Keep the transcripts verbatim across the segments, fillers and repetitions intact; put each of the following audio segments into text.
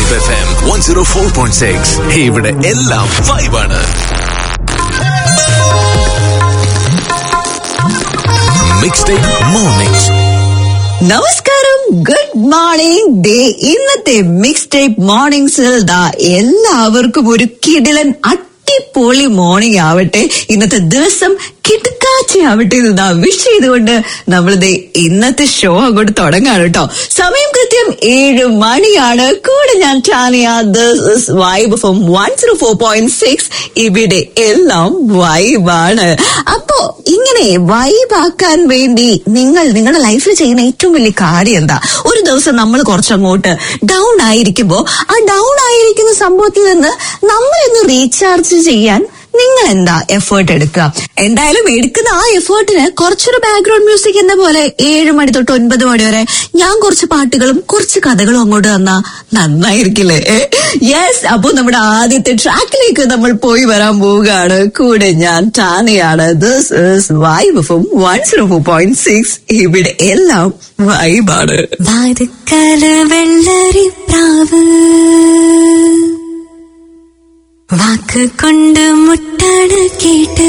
Vibe F M one oh four point six. ഇവിടെ എല്ലാം വൈബാണ്. Mixtape Mornings. നമസ്കാരം, ഗുഡ് മോർണിംഗ് ഡേ. ഇന്നത്തെ മിക്സ് ടേപ്പ് മോർണിംഗ്സിൽ ദാ എല്ലാവർക്കും ഒരു കിടിലൻ അടിപൊളി മോർണിംഗ് ആവട്ടെ. ഇന്നത്തെ ദിവസം കിടക്കാച്ചി ആവട്ടെ എന്ന് വിഷ് ചെയ്തുകൊണ്ട് നമ്മളിത് ഇന്നത്തെ ഷോ അങ്ങോട്ട് തുടങ്ങാണ് കേട്ടോ. സമയം കൃത്യം ഏഴ് മണിയാണ്. കൂടെ ഞാൻ Tania. This is Vibe from one oh four point six. ഇവിടെ എല്ലാം വൈബാണ്. അപ്പോ ഇങ്ങനെ വൈബാക്കാൻ വേണ്ടി നിങ്ങൾ നിങ്ങളുടെ ലൈഫിൽ ചെയ്യുന്ന ഏറ്റവും വലിയ കാര്യം എന്താ? ഒരു ദിവസം നമ്മൾ കുറച്ചങ്ങോട്ട് ഡൗൺ ആയിരിക്കുമ്പോ ആ ഡൗൺ ആയിരിക്കുന്ന സംഭവത്തിൽ നിന്ന് നമ്മളൊന്ന് റീചാർജ് ചെയ്യാൻ നിങ്ങൾ എന്താ എഫേർട്ട് എടുക്കുക? എന്തായാലും എടുക്കുന്ന ആ എഫേർട്ടിന് കുറച്ചൊരു ബാക്ക്ഗ്രൗണ്ട് മ്യൂസിക് എന്ന പോലെ ഏഴ് മണി തൊട്ട് ഒൻപത് മണി വരെ ഞാൻ കുറച്ച് പാട്ടുകളും കുറച്ച് കഥകളും അങ്ങോട്ട് തന്നാ നന്നായിരിക്കില്ലേ? യെസ്. അപ്പൊ നമ്മുടെ ആദ്യത്തെ ട്രാക്കിലേക്ക് നമ്മൾ പോയി വരാൻ പോവുകയാണ്. കൂടെ ഞാൻ ടാനയാണ്. This is Vibe from one oh four point six. ഇവിടെ എല്ലാം വൈബാണ്. വാക്ക് കൊണ്ട് മുട്ടാണ് കേട്ട്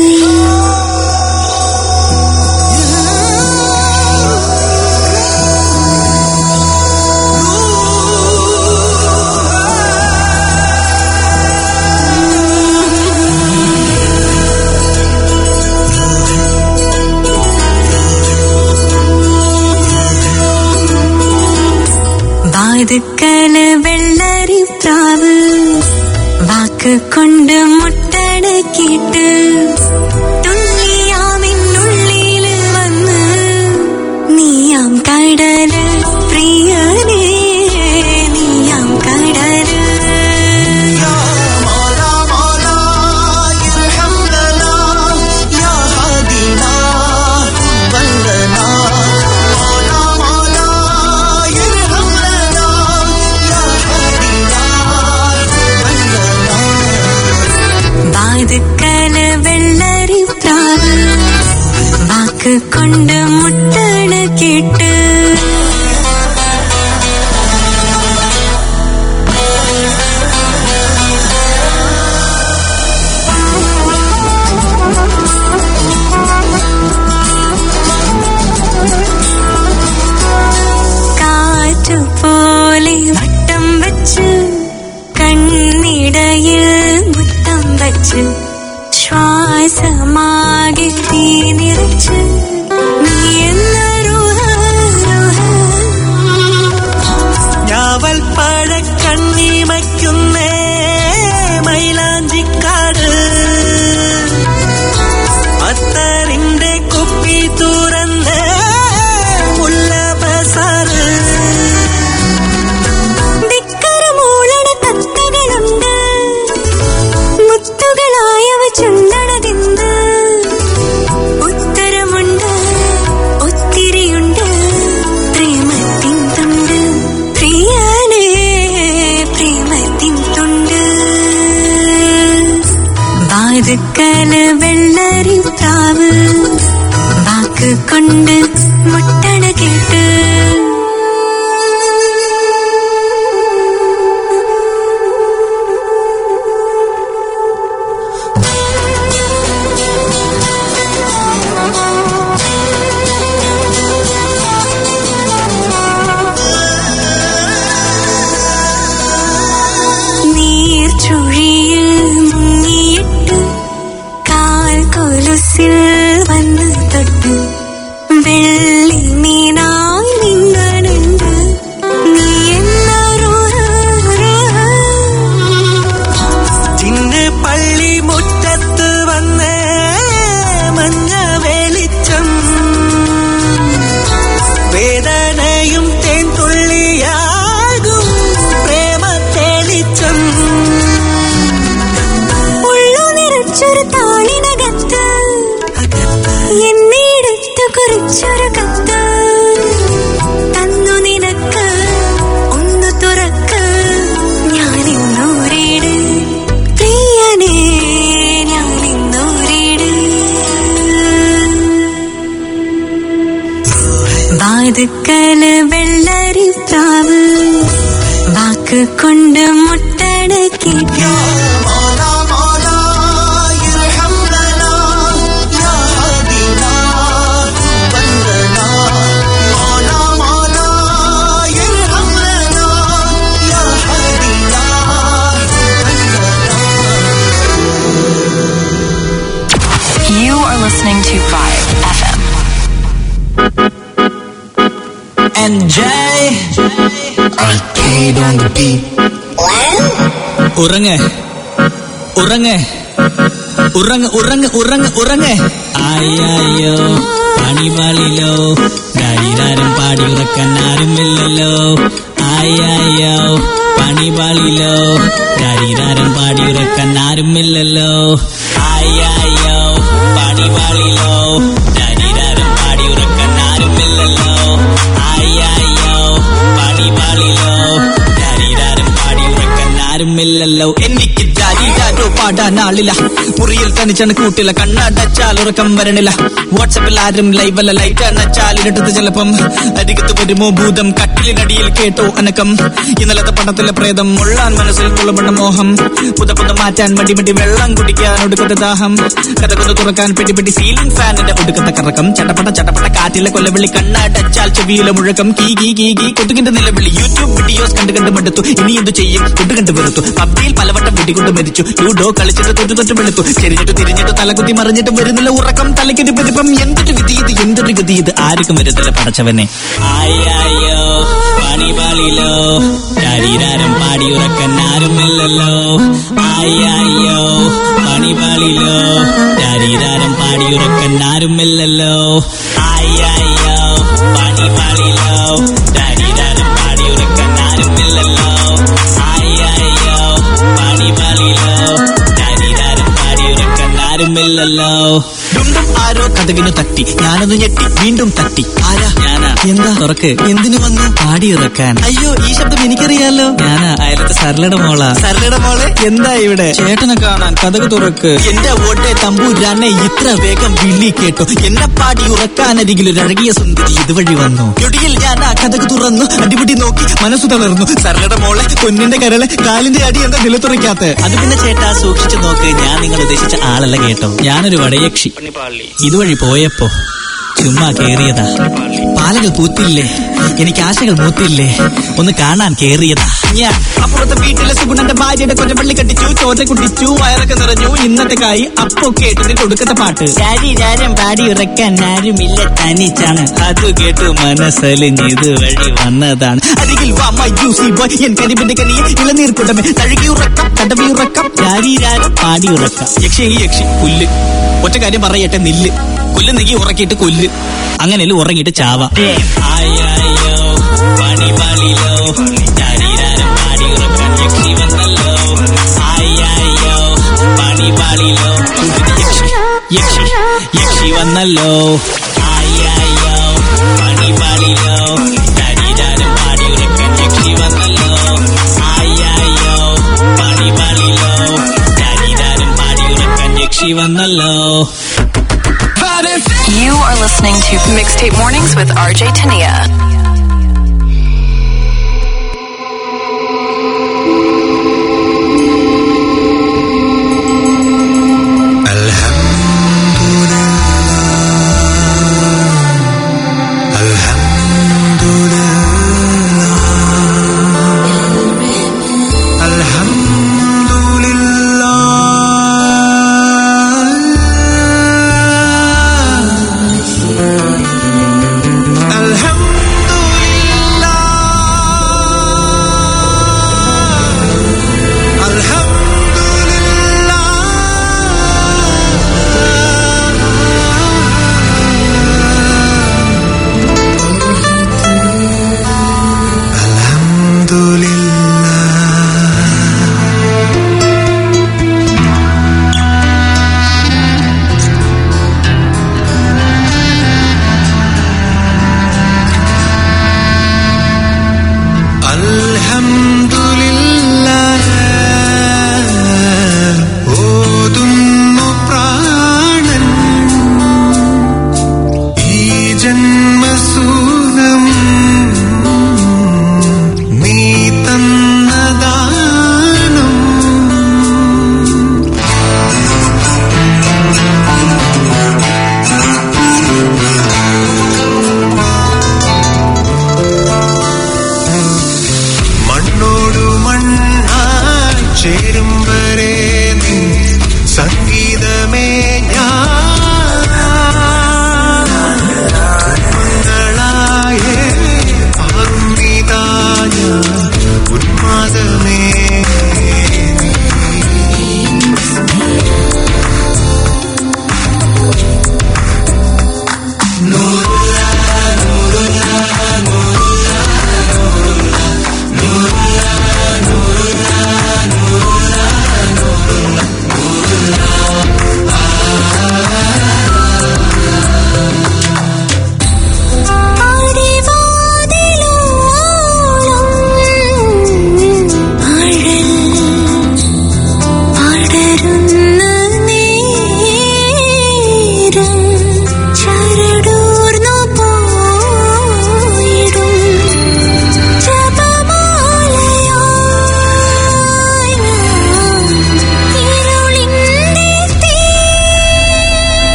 വാതുക്കല് വെള്ളരി പ്രാവ് വാക്ക് കൊണ്ട് മുട്ടണ കേട്ട് തുള്ളിയാമിന്നുള്ളില് വന്ന് നീയാം കടല് പ്രിയനേ നീയാം കടല് വെള്ളരി പ്രാവ് വാക്ക് കൊണ്ട് മുട്ടണ കേട്ട് കാറ്റുപോലെ വട്ടം വച്ച് കണ്ണിടയിൽ മുത്തം വച്ച് ശ്വാസമാകെ തീ നിറച്ച് നീ എന്നൊരു ഞാവൽ പഴ കണ്ണീമയ്ക്കുന്നേ മൈലാഞ്ചിക്കാട് അത്തറിന്റെ കുപ്പി തുറന്ന് മുല്ല ബസാറ് ദിക്കരമൂളണ തത്തകളുണ്ട് മുത്തുകളായവ ചുണ്ടണതെന്ത് ഉത്തരമുണ്ട് ഒത്തിരിയുണ്ട് പ്രേമത്തിൻ തുണ്ട് പ്രിയനേ പ്രേമത്തിൻ തുണ്ട് വാതുക്കല് വെള്ളരി പ്രാവ് വാക്ക് കൊണ്ട് മുട്ടണ കേട്ട് വന്ന് തൊട്ട് വെള്ളി മീനായി നിന്നു വാക്ക് കൊണ്ട് മുട്ടടക്കിട്ട് Listening to five F M. And Jay Arcade on the beat. ഉറങ്ങ് ഉറങ്ങ് ഉറങ്ങ് ഉറങ്ങ് ഉറങ്ങ് ഉറങ്ങ് ആയോ പണിപാളിലോ ദരിദ്രം പാടി ഉറക്കാൻ ആരുമില്ലല്ലോ ആയോ പണിപാളിലോ ദരിദ്രം പാടി ഉറക്കാൻ ആരുമില്ലല്ലോ ആയോ പണിപാളിലോ ദരിദ്രം പാടി ഉറക്കാൻ ആരുമില്ലല്ലോ ആയോ പണിപാളിലോ ദരിദ്രം പാടി ഉറക്കാൻ ആരുമില്ലല്ലോ എനിക്ക് ദരിദ്രോ പാടാൻ ആളില്ല മുറിയിൽ തനിച്ചാണ് കൂട്ടില്ല കണ്ണടച്ചാൽ ഉറക്കം വരണില്ല വാട്സാപ്പിൽ ആരും ലൈവല്ല ലൈറ്റ് അണച്ചാൽ ഇരട്ടത്ത് ചിലപ്പം അരികത്ത് വരുമോ ഭൂതം കട്ടിലിനടിയിൽ കേട്ടോ അനക്കം ഇന്നലത്തെ പണത്തിലെ പ്രേതം മുള്ളാൻ മനസ്സിൽ തുള്ളപ്പെട്ട മോഹം പുത പുത മാറ്റാൻ മടി മടി വെള്ളം കുടിക്കാൻ ഒടുക്കത്തെ ദാഹം കഥകൊന്ന് തുറക്കാൻ പിടിപിടി സീലിംഗ് ഫാനിന്റെ ഒടുക്കത്തെ കറക്കം ചട്ടപ്പട്ട ചട്ടപ്പട്ട കാറ്റിലെ കൊല്ലവിളി കണ്ണടച്ചാൽ ചെവിയിലെ മുഴക്കം കീ കീ കീ കീ കൊതുകിന്റെ നിലവിളി യൂട്യൂബ് വീഡിയോസ് കണ്ട് കണ്ട് മടുത്തു ഇനി എന്തു ചെയ്യും ഫുഡ് കണ്ടു വെറുത്തു പബ്ജിയിൽ പലവട്ടം വെടികൊണ്ട് മരിച്ചു ലൂഡോ കളിച്ചിട്ട് തൊട്ട് തൊട്ട് വെളുത്തു ചെരിഞ്ഞിട്ട് തിരിഞ്ഞിട്ട് തലകുത്തി മറിഞ്ഞിട്ട് വരുന്നില്ല ഉറക്കം തലയ്ക്കൊരു പെരുപ്പം എന്തൊരു വിധി ഇത് എന്തൊരു ഗതി ഇത് ആർക്കും വരുന്നില്ല പടച്ചവനെ ആയോ പണിപാളിലോ ശരീരം പാടി ഉറക്കാൻ ആരുമില്ലല്ലോ ആയോ പണിപാളിലോ ശരീരം പാടി ഉറക്കാൻ ആരുമില്ലല്ലോ ആയോ പണിപാളിലോ ശരീരം പാടി ഉറക്കാൻ ആരുമില്ലല്ലോ ആയോ പണിപാളിലോ ശരീരം പാടി ഉറക്കാൻ ആരുമില്ലല്ലോ ഡുണ്ടും ആരോ കഥകിനു തട്ടി ഞാനൊന്ന് ഞെട്ടി വീണ്ടും തട്ടി ആരാ ഞാനാ എന്താ തുറക്ക് എന്തിനു വന്നു പാടി ഉറക്കാൻ അയ്യോ ഈ ശബ്ദം എനിക്കറിയാലോ ഞാനാ അയലത്തെ സരളയുടെ മോളാ സരളയുടെ മോളെ എന്താ ഇവിടെ ചേട്ടനെ കാണാൻ കഥക് തുറക്ക് എന്റെ ഓട്ടെ തമ്പൂരാനെ ഇത്ര വേഗം വിളി കേട്ടോ എന്നെ പാടി ഉറക്കാനരികിൽ ഒരു അഴകിയ സുന്ദരി ഇതുവഴി വന്നു ഞൊടിയിൽ ഞാൻ ആ കഥക് തുറന്നു അടിപിടി നോക്കി മനസ്സു തളർന്നു സരളയുടെ മോളെ പൊന്നിന്റെ കരളെ കാലിന്റെ അടി എന്താ നിലത്തുറയ്ക്കാത്ത അത് പിന്നെ ചേട്ടാ സൂക്ഷിച്ചു നോക്ക് ഞാൻ നിങ്ങൾ ഉദ്ദേശിച്ച ആളല്ല കേട്ടോ ഞാനൊരു വടയക്ഷി ഇതുവഴി പോയപ്പോ ചുമ്മാ കേറിയതാ പാലകൾ പൂത്തില്ലേ എനിക്ക് ആശകൾ മൂത്തില്ലേ ഒന്ന് കാണാൻ കേറിയതാ ഞാൻ അപ്പുറത്തെ വീട്ടിലെ സുഗുണന്റെ ഭാര്യയുടെ കൊല്ലപ്പള്ളി കെട്ടിച്ചു ചോര കുട്ടിച്ചു വയറൊക്കെ നിറഞ്ഞു ഇന്നത്തെ കായി അപ്പൊ കേട്ടു കൊടുക്കുന്ന പാട്ട് ശരീരം പാടി ഉറക്കാൻ ആരുമില്ല തനിച്ചാണ് അത് കേട്ടു മനസ്സലിഞ്ഞത് വഴി വന്നതാണ് അരികിൽ എൻ കരിമ്പിന്റെ കനിയെ ഇളനീർ കുടമേ തഴുകി ഉറക്കം തടവി ഉറക്കം ശരീരം പാടി ഉറക്കാം യക്ഷി യക്ഷി പുല്ല് ഒറ്റ കാര്യം പറയട്ടെ നില്ല് കൊല്ല് നീക്കി ഉറക്കിയിട്ട് കൊല്ല് അങ്ങനെയല്ല ഉറങ്ങിയിട്ട് ചാവ ആയോ പണിപാളിലോ ശരീരം പാടി ഉറക്കാൻ യക്ഷി വന്നല്ലോ ആയോ പണിപാളിലോ യക്ഷി യക്ഷി യക്ഷി വന്നല്ലോ ആയോ പണിപാളിലോ ശരീരം പാടി ഉറക്കാൻ യക്ഷി വന്നല്ലോ ആയോ പണിപാളിലോ ശരീരം പാടി ഉറക്കാൻ യക്ഷി വന്നല്ലോ. You are listening to Mixtape Mornings with R J Tania. Alhamdulillah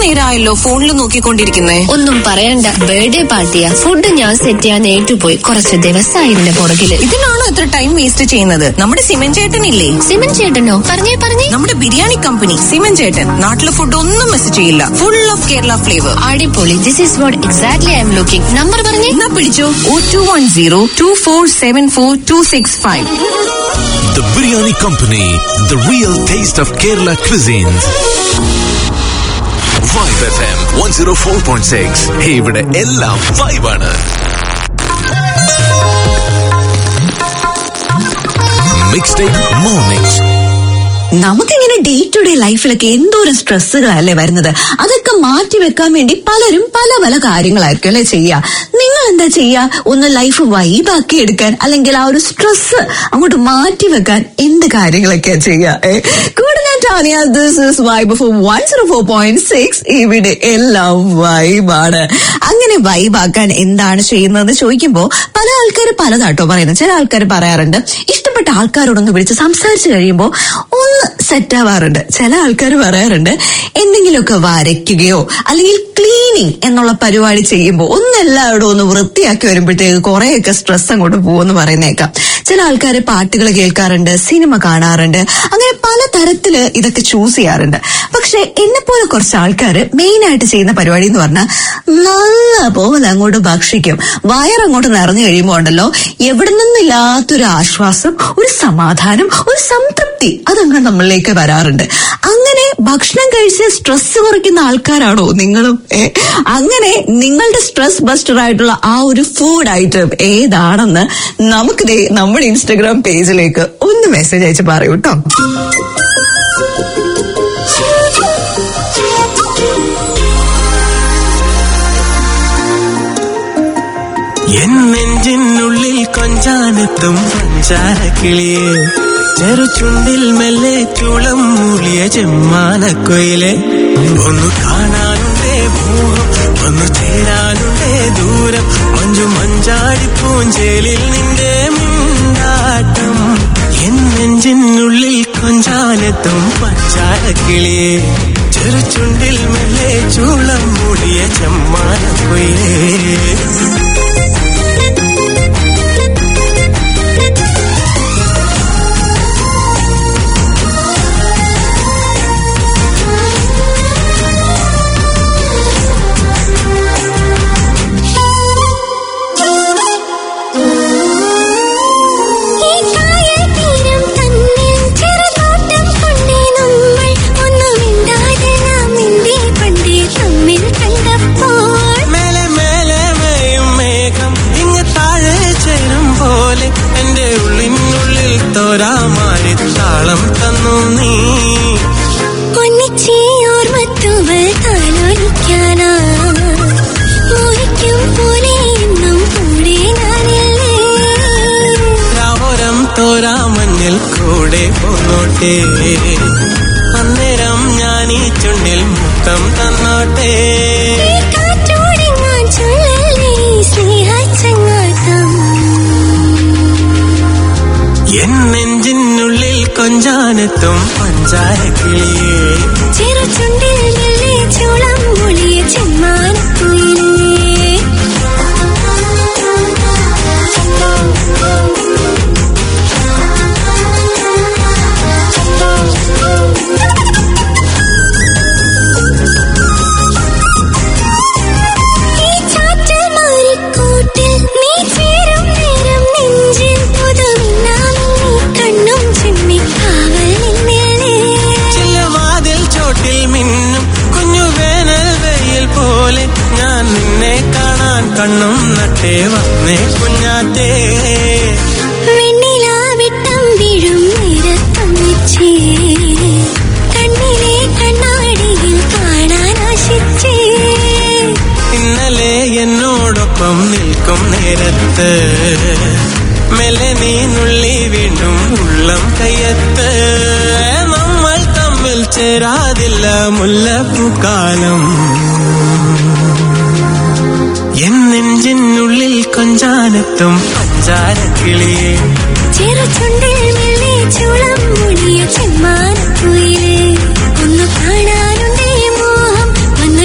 നേരമായല്ലോ ഫോണിൽ നോക്കിക്കൊണ്ടിരിക്കുന്നേ. ഒന്നും പറയണ്ട, ബർത്ത്ഡേ പാർട്ടിയാ. ഫുഡ് ഞാൻ സെറ്റ് ചെയ്യാൻ ഏറ്റുപോയി. കുറച്ച് ദിവസമായി ഇതിന്റെ പുറകില്. ഇതിനാണോ ഇത്ര ടൈം വേസ്റ്റ് ചെയ്യുന്നത്? നമ്മുടെ സിമൻ ചേട്ടനില്ലേ? സിമൻ ചേട്ടനോ? പറഞ്ഞേ പറഞ്ഞേ. നമ്മുടെ ബിരിയാണി കമ്പനി സിമൻ ചേട്ടൻ. നാട്ടിലെ ഫുഡ് ഒന്നും മിസ് ചെയ്യില്ല. Full of Kerala flavour. അടിപൊളി. This is what exactly I am looking. Number പറഞ്ഞേ. എന്നാ പിടിച്ചോ. Oh two one zero two four seven four two six five. The Biryani Company, the real taste of Kerala cuisines. Vibe F M one oh four point six. ഇവിടെ എല്ലാം vibe ആണ്. Mixtape Mornings. നമുക്കിങ്ങനെ day to day ലൈഫിലൊക്കെ എന്തോരം സ്ട്രെസ്സുകളല്ലേ വരുന്നത്. അതൊക്കെ മാറ്റി വെക്കാൻ വേണ്ടി പലരും പല പല കാര്യങ്ങളായിരിക്കും അല്ലെ ചെയ്യുക. നിങ്ങൾ എന്താ ചെയ്യുക? ഒന്ന് ലൈഫ് വൈബാക്കി എടുക്കാൻ, അല്ലെങ്കിൽ ആ ഒരു സ്ട്രെസ് അങ്ങോട്ട് മാറ്റി വെക്കാൻ എന്ത് കാര്യങ്ങളൊക്കെയാ ചെയ്യുക? കൂടെ ഞാൻ Tania. This is Vibe four one oh four point six. ഇവിടെ എല്ലാം വൈബാണ്. അങ്ങനെ വൈബാക്കാൻ എന്താണ് ചെയ്യുന്നതെന്ന് ചോദിക്കുമ്പോ പല ആൾക്കാർ പലതാട്ടോ പറയുന്നത്. ചില ആൾക്കാർ പറയാറുണ്ട് ഇഷ്ടപ്പെട്ട ആൾക്കാരോടൊന്ന് വിളിച്ച് സംസാരിച്ചു കഴിയുമ്പോ ഒന്ന് സെറ്റ് ആവാറുണ്ട്. ചില ആൾക്കാർ പറയാറുണ്ട് എന്തെങ്കിലുമൊക്കെ വരയ്ക്കുകയോ അല്ലെങ്കിൽ ക്ലീനിങ് എന്നുള്ള പരിപാടി ചെയ്യുമ്പോൾ ഒന്ന് എല്ലാവരും ഒന്ന് വൃത്തിയാക്കി വരുമ്പോഴത്തേക്ക് കുറെയൊക്കെ സ്ട്രെസ് അങ്ങോട്ട് പോകുമെന്ന് പറയുന്നേക്കാം. ചില ആൾക്കാർ പാട്ടുകൾ കേൾക്കാറുണ്ട്, സിനിമ കാണാറുണ്ട്, അങ്ങനെ പല തരത്തില് ഇതൊക്കെ ചൂസ് ചെയ്യാറുണ്ട്. പക്ഷെ എന്നെ പോലെ കുറച്ച് ആൾക്കാർ മെയിൻ ആയിട്ട് ചെയ്യുന്ന പരിപാടി എന്ന് പറഞ്ഞാൽ നല്ല പോലെ അങ്ങോട്ട് ഭക്ഷിക്കും. വയറങ്ങോട്ട് നിറഞ്ഞു കഴിയുമ്പോ ഉണ്ടല്ലോ എവിടെ നിന്നില്ലാത്തൊരു ആശ്വാസം, ഒരു സമാധാനം, ഒരു സംതൃപ്തി അതങ്ങ് നമ്മളിലേക്ക് വരാറുണ്ട്. അങ്ങനെ ഭക്ഷണം കഴിച്ച് സ്ട്രെസ് കുറയ്ക്കുന്ന ആൾക്കാരാണോ നിങ്ങളും? അങ്ങനെ നിങ്ങളുടെ സ്ട്രെസ് ബസ്റ്റർ ആയിട്ടുള്ള ആ ഒരു ഫുഡ് ഐറ്റം ഏതാണെന്ന് നമുക്കിതേ നമ്മുടെ ഇൻസ്റ്റഗ്രാം പേജിലേക്ക് ഒന്ന് മെസ്സേജ് അയച്ച് പറയൂ കേട്ടോ. എന്നെഞ്ചിനുള്ളിൽ കൊഞ്ചാനെത്തും പഞ്ചാരക്കിളിയെ, ചെറുചുണ്ടിൽ മെല്ലെ ചുളം മൂളിയ ചെമ്മാനക്കൊയിലെ, ഒന്ന് കാണാനുണ്ടേ മോഹം, ഒന്ന് ചേരാനുണ്ടേ ദൂരം, മഞ്ചു മഞ്ചാടി പൂഞ്ചേലിൽ നിന്റെ മിണ്ടാട്ടം. എന്നെഞ്ചിനുള്ളിൽ കൊഞ്ചാനെത്തും പഞ്ചാരക്കിളിയെ, ചെറുചുണ്ടിൽ മെല്ലെ ചുളം മൂളിയ ചെമ്മാനക്കൊയിലെ. താളം തന്നു നീ പൊന്നിച്ചോർമത്തുവൾ താലോലിക്കാനാ മോഹിക്കും പോലെ എന്നും കൂടെ ഞാനില്ലേ. രാവോരം തോരാമഞ്ഞിൽ കൂടെ പോന്നോട്ടെ, അന്നേരം ഞാൻ ഈ ചുണ്ടിൽ മുത്തം തന്നോട്ടെ. കാറ്റോടെ ഞാൻ ചൊല്ലല്ലേ സ്നേഹച്ചങ്ങാട്ടം. എന്നെഞ്ചിനുള്ളിൽ കൊഞ്ചാനെത്തും പഞ്ചാരക്കിളിയെ, ചെറുചുണ്ടിൽ മെല്ലെ ചുളം മൂളിയ ചെമ്മാനക്കുയിലേ. കണ്ണും നട്ടേ വന്നേ കുഞ്ഞാറ്റേ. വെണ്ണിലാവിട്ടം വീഴും നിരത്തം വെച്ചേ, കണ്ണിലെ കണ്ണാടിയിൽ കാണാൻ ആശിച്ചേ. ഇന്നലെ എന്നോടൊപ്പം നിൽക്കും നേരത്ത് മെല്ലെ നീ നുള്ളി വീണ്ടും ഉള്ളം കയ്യത്ത്. നമ്മൾ തമ്മിൽ ചേരാതില്ല മുല്ലപ്പൂക്കാലം. എന്നെഞ്ചിനുള്ളിൽ കൊഞ്ചാനെത്തും പഞ്ചാരക്കിളിയെ, ചെറുചുണ്ടിൽ മെല്ലെ ചുളം മൂളിയ ചെമ്മാനക്കുയിലേ. ഒന്ന് കാണാനുണ്ടേ മോഹം, ഒന്ന്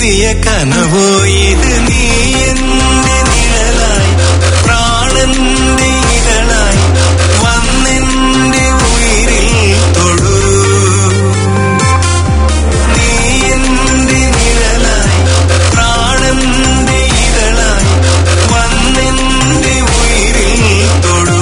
പകലെഴുതിയ കനവോ ഇത് നീ എന്റെ നിഴലായി പ്രാണന്റെ ഇതളായി വന്നെന്റെ ഉയിരിൽ തൊഴൂ നീ എന്റെ നിഴലായി പ്രാണന്റെ ഇതളായി വന്നെന്റെ ഉയിരിൽ തൊഴൂ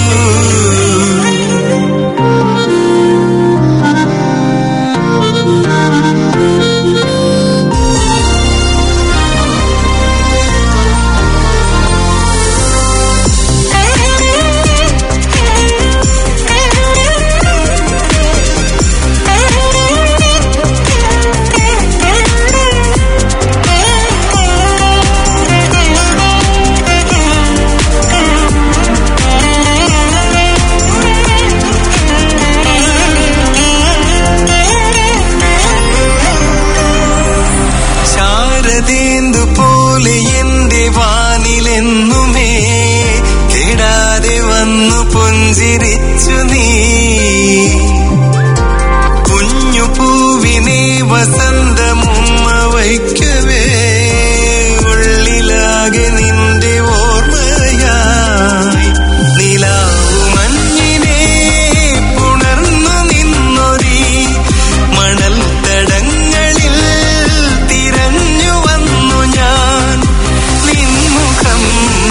പോലെ എന്റെ വാനിലെന്നുമേ കെടാതെ വന്നു പുഞ്ചിരിച്ചു നീ കുഞ്ഞു പൂവിനെ വസന്തമുമ്മ വയ്ക്കവേ ഉള്ളിലാകെ നിന്റെ ഓർമ്മയായി നിലാവു മഞ്ഞിനെ പുണർന്നു നിന്നൊരീ മണൽ തടങ്ങളിൽ തിരഞ്ഞു വന്നു ഞാൻ നിൻമുഖം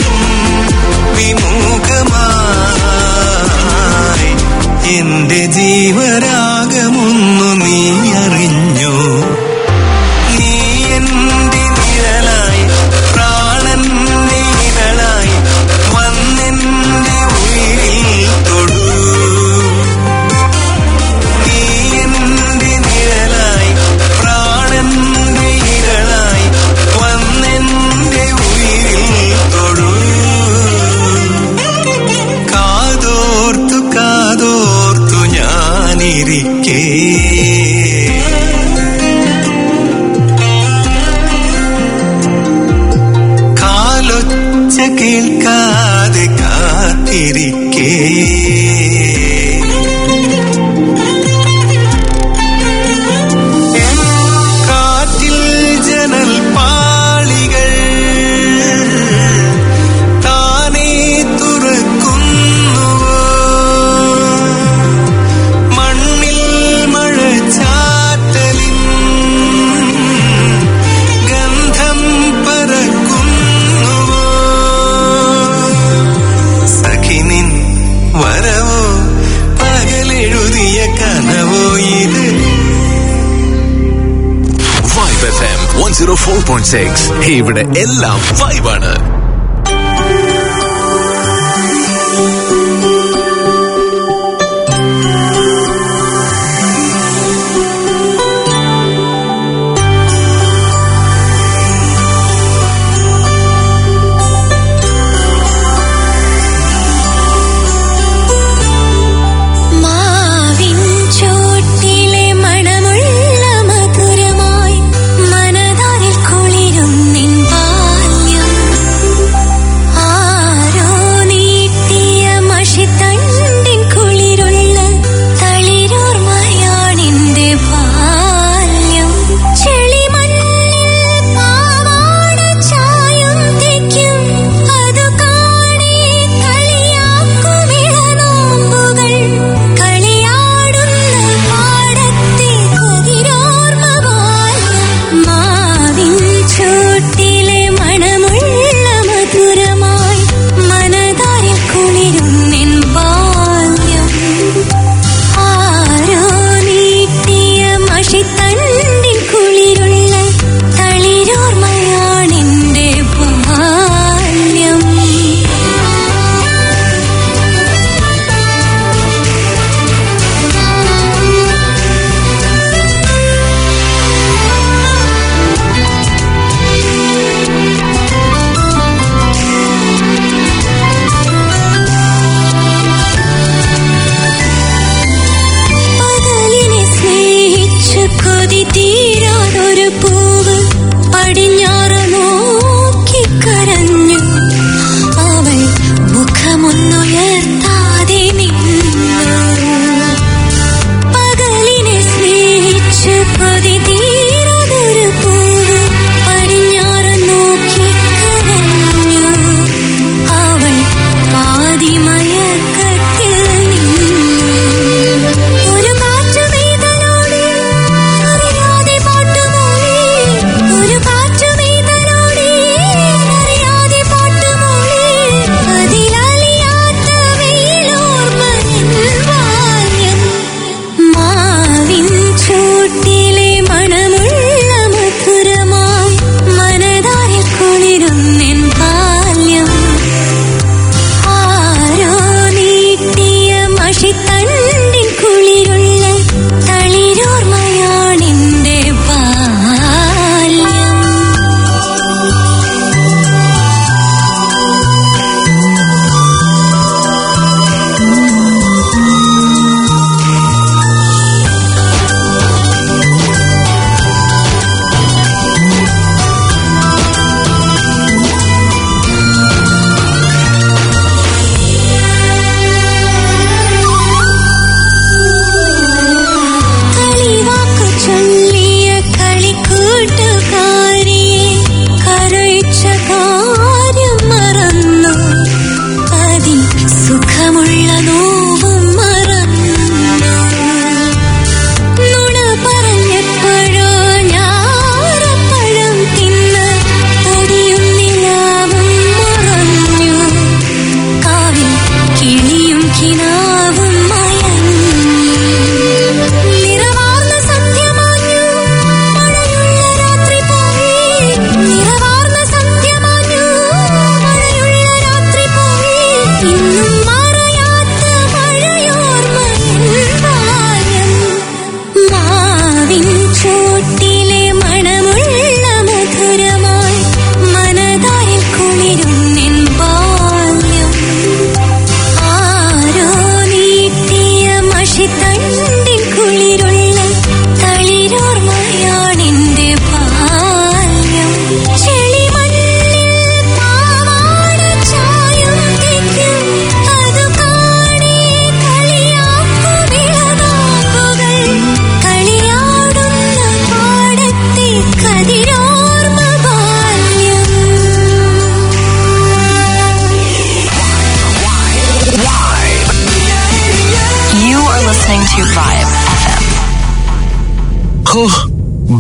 വിമുഖമായി എന്റെ ജീവരാഗമൊന്നു നീ അറിഞ്ഞു നീ എന്റെ നിഴലായി പ്രാണന്റെ ഇതളായി വന്നെന്റെ ഉയിരിൽ തൊഴൂ നീ എന്റെ നിഴലായി പ്രാണന്റെ ഇതളായി വന്നെന്റെ ഉയിരിൽ തൊഴൂ കാതോർത്തു കാതോർത്തു ഞാനിരിക്കേ കാലൊച്ച കേൾക്കാതെ കാത്തിരിക്കേ കാറ്റിൽ ജനൽ പാളികൾ താനേ തുറക്കുന്നുവോ മണ്ണിൽ മഴച്ചാറ്റലിൻ ഗന്ധം പരക്കുന്നുവോ സഖിനിൻ വരവോ പകലെഴുതിയ കനവോ ഇത് Vibe F M one oh four point six. ഇവിടെ എല്ലാം വൈബാണ്. മാവിൻ ചോട്ടിലെ മണമുള്ള മധുരമായി മനതാരിൽ കുളിരും നിൻ ബാല്യം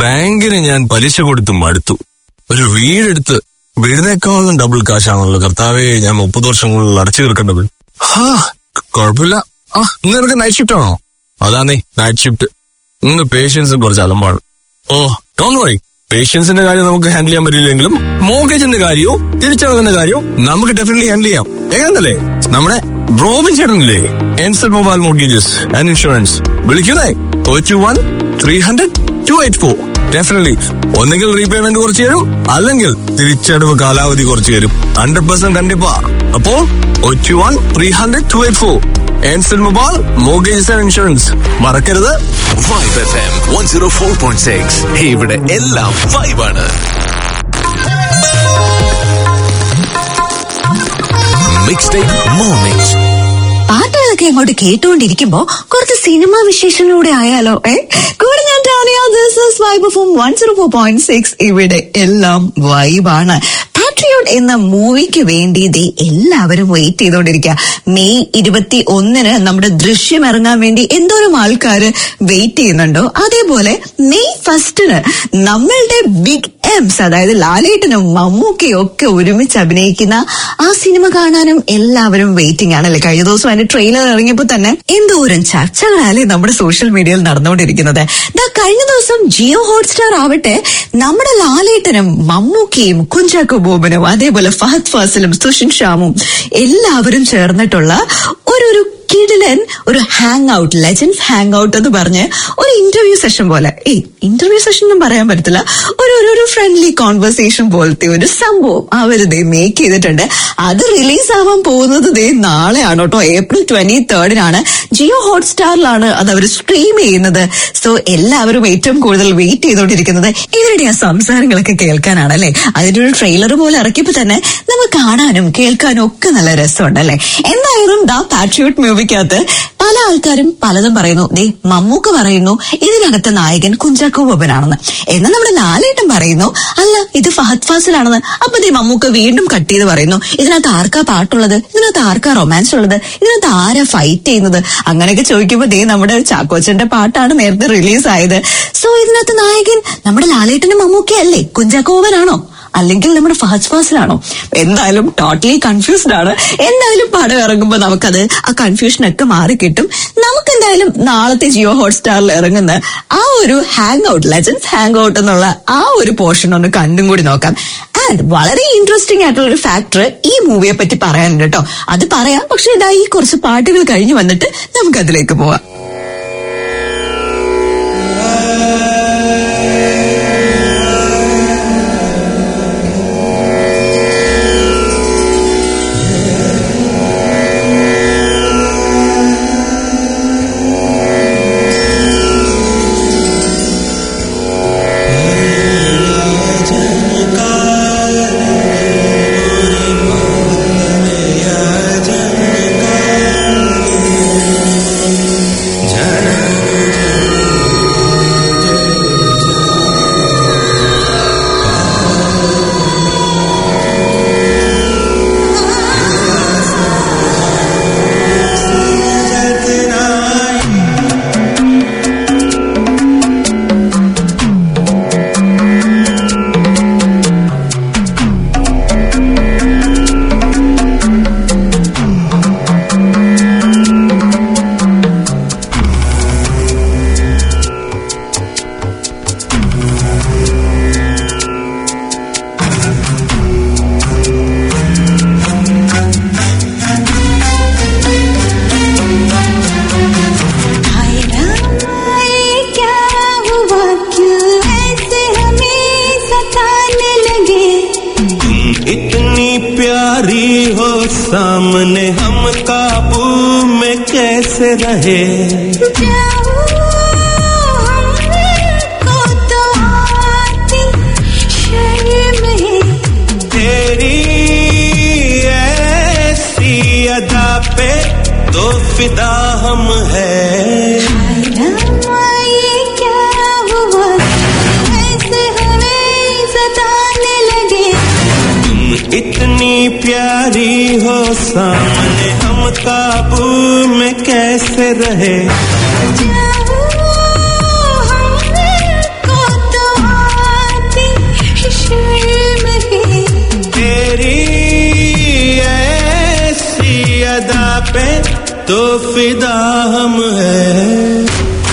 ബാങ്കിന് ഞാൻ പലിശ കൊടുത്ത് മടുത്തു. ഒരു വീടെടുത്ത് വീടിനേക്കാളും ഡബിൾ കാശാണല്ലോ കർത്താവേ ഞാൻ മുപ്പത് വർഷങ്ങളിൽ അടച്ചു തീർക്കേണ്ടത്. ഹാ കുഴപ്പമില്ല. ആ ഇന്ന് നിനക്ക് നൈറ്റ് ഷിഫ്റ്റ് ആണോ? അതാന്നേ നൈറ്റ് ഷിഫ്റ്റ്. ഇന്ന് പേഷ്യൻസ് കുറച്ച് അലമ്പാണ്. ഓ ഡോണ്ട് വറി, പേഷ്യൻസിന്റെ കാര്യം നമുക്ക് ഹാൻഡിൽ ചെയ്യാൻ പറ്റില്ലെങ്കിലും മോർഗേജിന്റെ കാര്യമോ തിരിച്ചടവിന്റെ കാര്യമോ നമുക്ക് ഡെഫിനറ്റ്ലി ഹാൻഡിൽ ചെയ്യാം. എങ്ങനല്ലേ നമ്മുടെ റോബിൻ ചേട്ടനില്ലേ, എൻസൽ മൊബൈൽ മോർഗേജസ് ആൻഡ് ഇൻഷുറൻസ്. വിളിക്കുന്നേ two one three hundred two eight four. Definitely ഒന്നെങ്കിൽ റീപേയ്മെന്റ് കുറച്ച് തരും, അല്ലെങ്കിൽ തിരിച്ചടവ് കാലാവധി കുറച്ച് തരും. ഹൺഡ്രഡ് പെർസെന്റ് കണ്ടിപ്പാ. അപ്പോ two one three hundred two eight four. എൻസൽ മൊബൈൽ മോർഗേജസ് ആൻഡ് ഇൻഷുറൻസ്. മറക്കരുത്. Vibe F M one zero four point six. ഇവിടെ എല്ലാം വൈബാണ്. Mixtape Mornings. പാട്ടുകളൊക്കെ അങ്ങോട്ട് കേട്ടുകൊണ്ടിരിക്കുമ്പോ കുറച്ച് സിനിമാ വിശേഷങ്ങളിലൂടെ ആയാലോ? ഏ കൂടെ ഞാൻ Tania. This is Vibe F M one zero four point six. ഇവിടെ എല്ലാം വൈബാണ്. പാട്രിയോട്ട് എന്ന മൂവിക്ക് വേണ്ടി ദേ എല്ലാവരും വെയിറ്റ് ചെയ്തോണ്ടിരിക്കുക. മെയ് ഇരുപത്തി ഒന്നിന് നമ്മുടെ ദൃശ്യം ഇറങ്ങാൻ വേണ്ടി എന്തോരം ആൾക്കാര് വെയിറ്റ് ചെയ്യുന്നുണ്ടോ, അതേപോലെ മെയ് ഫസ്റ്റിന് നമ്മളുടെ ബിഗ് എംസ് അതായത് ലാലേട്ടനും മമ്മൂക്കയും ഒക്കെ ഒരുമിച്ച് അഭിനയിക്കുന്ന ആ സിനിമ കാണാനും എല്ലാവരും വെയിറ്റിംഗ് ആണല്ലേ. കഴിഞ്ഞ ദിവസം അതിന്റെ ട്രെയിലർ ഇറങ്ങിയപ്പോ തന്നെ എന്തോരം ചർച്ചകളാലേ നമ്മുടെ സോഷ്യൽ മീഡിയയിൽ നടന്നുകൊണ്ടിരിക്കുന്നത്. കഴിഞ്ഞ ദിവസം ജിയോ ഹോട്ട്സ്റ്റാർ ആവട്ടെ നമ്മുടെ ലാലേട്ടനും മമ്മൂക്കയും കുഞ്ചാക്കോ ബോബനും അതേപോലെ ഫഹദ് ഫാസിലും സുഷിൻ ഷ്യാമും എല്ലാവരും ചേർന്നിട്ടുള്ള ഒരു കിടിലൻ ഒരു hangout, Legends hangout എന്ന് പറഞ്ഞ് ഒരു ഇന്റർവ്യൂ സെഷൻ പോലെ, ഏയ് ഇന്റർവ്യൂ സെഷൻ ഒന്നും പറയാൻ പറ്റത്തില്ല, ഒരു ഒരു ഫ്രണ്ട്ലി കോൺവെർസേഷൻ പോലത്തെ ഒരു സംഭവം അവര് ദേ മേക്ക് ചെയ്തിട്ടുണ്ട്. അത് റിലീസ് ആവാൻ പോകുന്നത് ദേ നാളെയാണ് കേട്ടോ. ഏപ്രിൽ ട്വന്റി തേർഡിനാണ് ജിയോ ഹോട്ട്സ്റ്റാറിലാണ് അത് അവർ സ്ട്രീം ചെയ്യുന്നത്. സോ എല്ലാവരും ഏറ്റവും കൂടുതൽ വെയിറ്റ് ചെയ്തോണ്ടിരിക്കുന്നത് ഇവരുടെ ആ സംസാരങ്ങളൊക്കെ കേൾക്കാനാണല്ലേ. അതിന്റെ ഒരു ട്രെയിലർ പോലെ ഇറക്കിയപ്പോ തന്നെ നമുക്ക് കാണാനും കേൾക്കാനും ഒക്കെ നല്ല രസമുണ്ടല്ലേ. എന്തായാലും ദാ പാട്രിയോട്ട് മൂവിക്കകത്ത് പല ആൾക്കാരും പലതും പറയുന്നു. ദേ മമ്മൂക്ക പറയുന്നു ഇതിനകത്ത് നായകൻ കുഞ്ചാക്കോ ബോബനാണെന്ന്. എന്നാൽ നമ്മുടെ ലാലേട്ടൻ പറയുന്നു അല്ല ഇത് ഫഹദ് ഫാസിലാണെന്ന്. അപ്പൊ ദേ മമ്മൂക്ക വീണ്ടും കട്ട് ചെയ്ത് പറയുന്നു ഇതിനകത്ത് ആർക്കാ പാട്ടുള്ളത്, ഇതിനകത്ത് ആർക്കാ റൊമാൻസ് ഉള്ളത്, ഇതിനകത്ത് ആരാ ഫൈറ്റ് ചെയ്യുന്നത്. അങ്ങനെയൊക്കെ ചോദിക്കുമ്പോ ദേ നമ്മുടെ ചാക്കോച്ചന്റെ പാട്ടാണ് നേരത്തെ റിലീസ് ആയത്. സോ ഇതിനകത്ത് നായകൻ നമ്മുടെ ലാലേട്ടനും മമ്മൂക്കയല്ലേ, കുഞ്ചാക്കോ ബോബനാണോ അല്ലെങ്കിൽ നമ്മുടെ ഫഹദ് ഫാസിലാണോ? എന്തായാലും ടോട്ടലി കൺഫ്യൂസ്ഡ് ആണ്. എന്തായാലും പടം ഇറങ്ങുമ്പോ നമുക്കത് ആ കൺഫ്യൂഷൻ ഒക്കെ മാറി കിട്ടും. നമുക്ക് എന്തായാലും നാളത്തെ ജിയോ ഹോട്ട്സ്റ്റാറിൽ ഇറങ്ങുന്ന ആ ഒരു hangout, Legends hangout എന്നുള്ള ആ ഒരു പോർഷൻ ഒന്ന് കണ്ടും കൂടി നോക്കാം. ആൻഡ് വളരെ ഇൻട്രസ്റ്റിംഗ് ആയിട്ടുള്ള ഒരു ഫാക്ടർ ഈ മൂവിയെ പറ്റി പറയാനുണ്ട് കേട്ടോ. അത് പറയാം, പക്ഷെ ഇതാ ഈ കുറച്ച് പാട്ടുകൾ കഴിഞ്ഞ് വന്നിട്ട് നമുക്ക് അതിലേക്ക് പോവാം. सामने हम काबू में कैसे रहे, तेरी ऐसी अदा पे तो फिदा हम है। इतनी प्यारी हो सामने हम काबू में कैसे रहे, हमको तो तो फिदा हम हैं।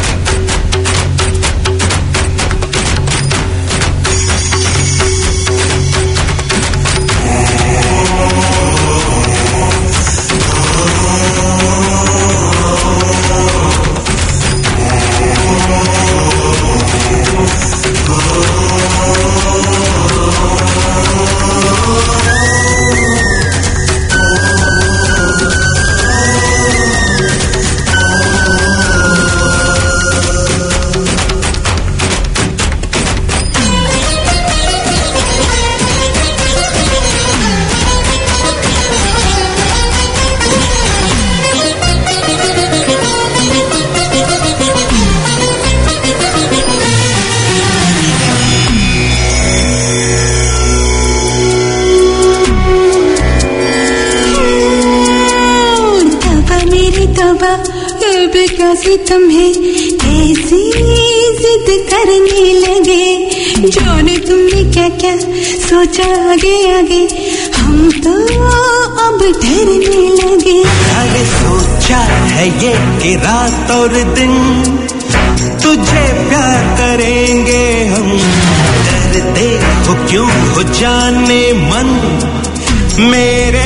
तुम्हें ऐसी जिद करने लगे, जाने तुमने क्या क्या सोचा आगे आगे, हम तो अब डरने लगे। अरे सोचा है ये कि रात और दिन तुझे प्यार करेंगे हम, डरते हो क्यों हो जाने मन मेरे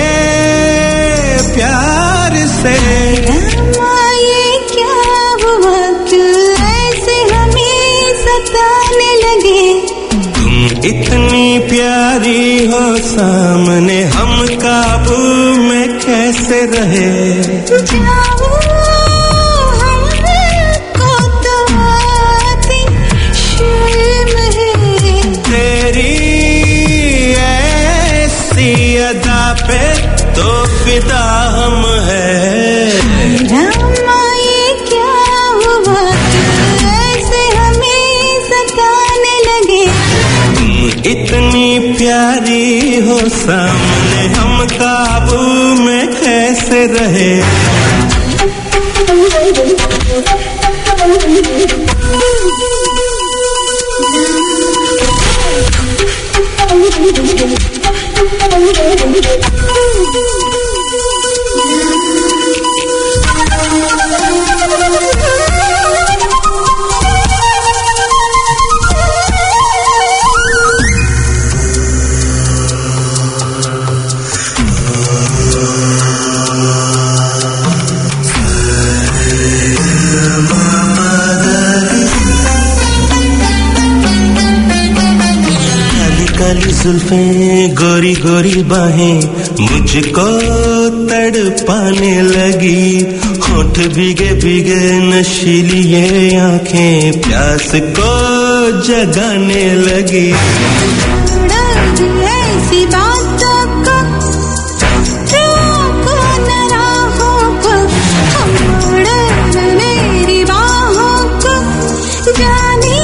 प्यार से। इतनी प्यारी हो सामने हम काबू में कैसे रहे। जाओ हमको तो आती शर्म है, तेरी ऐसी अदा पे तो फिदा हम हैं। रामा ये क्या हुआ ऐसे हमें सताने लगे, इतनी प्यारी हो सामने हम काबू में कैसे रहे। जुल्फें गोरी गोरी बाहें मुझको तड़पाने लगी, होठ भीगे भीगे नशीली ये आंखें प्यास को जगाने लगी। ऐसी बातों को रोको न राहों को, मेरी बाहों को जाने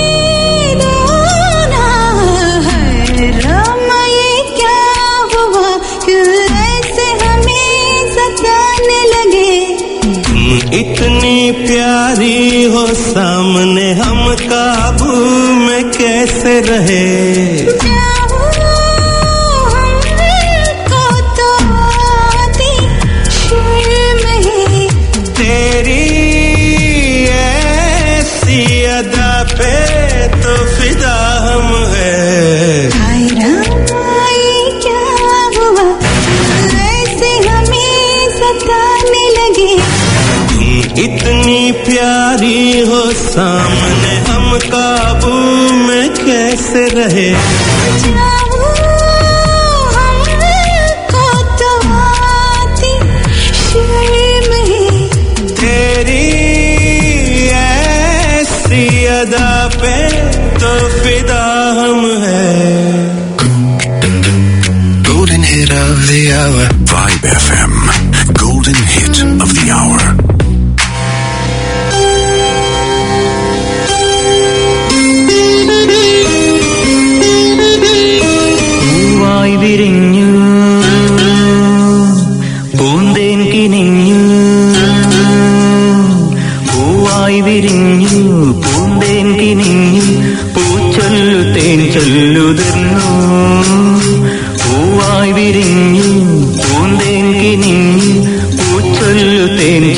इतनी प्यारी हो सामने हम काबू में कैसे रहे। जाओ हमको तो आती शर्म है, तेरी ऐसी अदा पे तो फिदा हम हैं। हाय रामा ये क्या हुआ ऐसे हमें सताने लगे, इतनी प्यारी हो सामने हम काबू में कैसे रहे। जाओ हमको तो आती शर्म है, तेरी ऐसी अदा पे तो फिदा हम हैं। Golden hit of the hour. Vibe F M. Golden hit of the hour. വിരിഞ്ഞു പൂന്തേൻ കിനിഞ്ഞു, പൂവായി വിരിഞ്ഞു പൂന്തേൻ കിനിഞ്ഞു, പൂച്ചൊല്ലു തേൻ ചൊല്ലുതിർന്നു. പൂവായി വിരിഞ്ഞു പൂന്തേൻ കിനിഞ്ഞു, പൂച്ചൊല്ലു തേൻ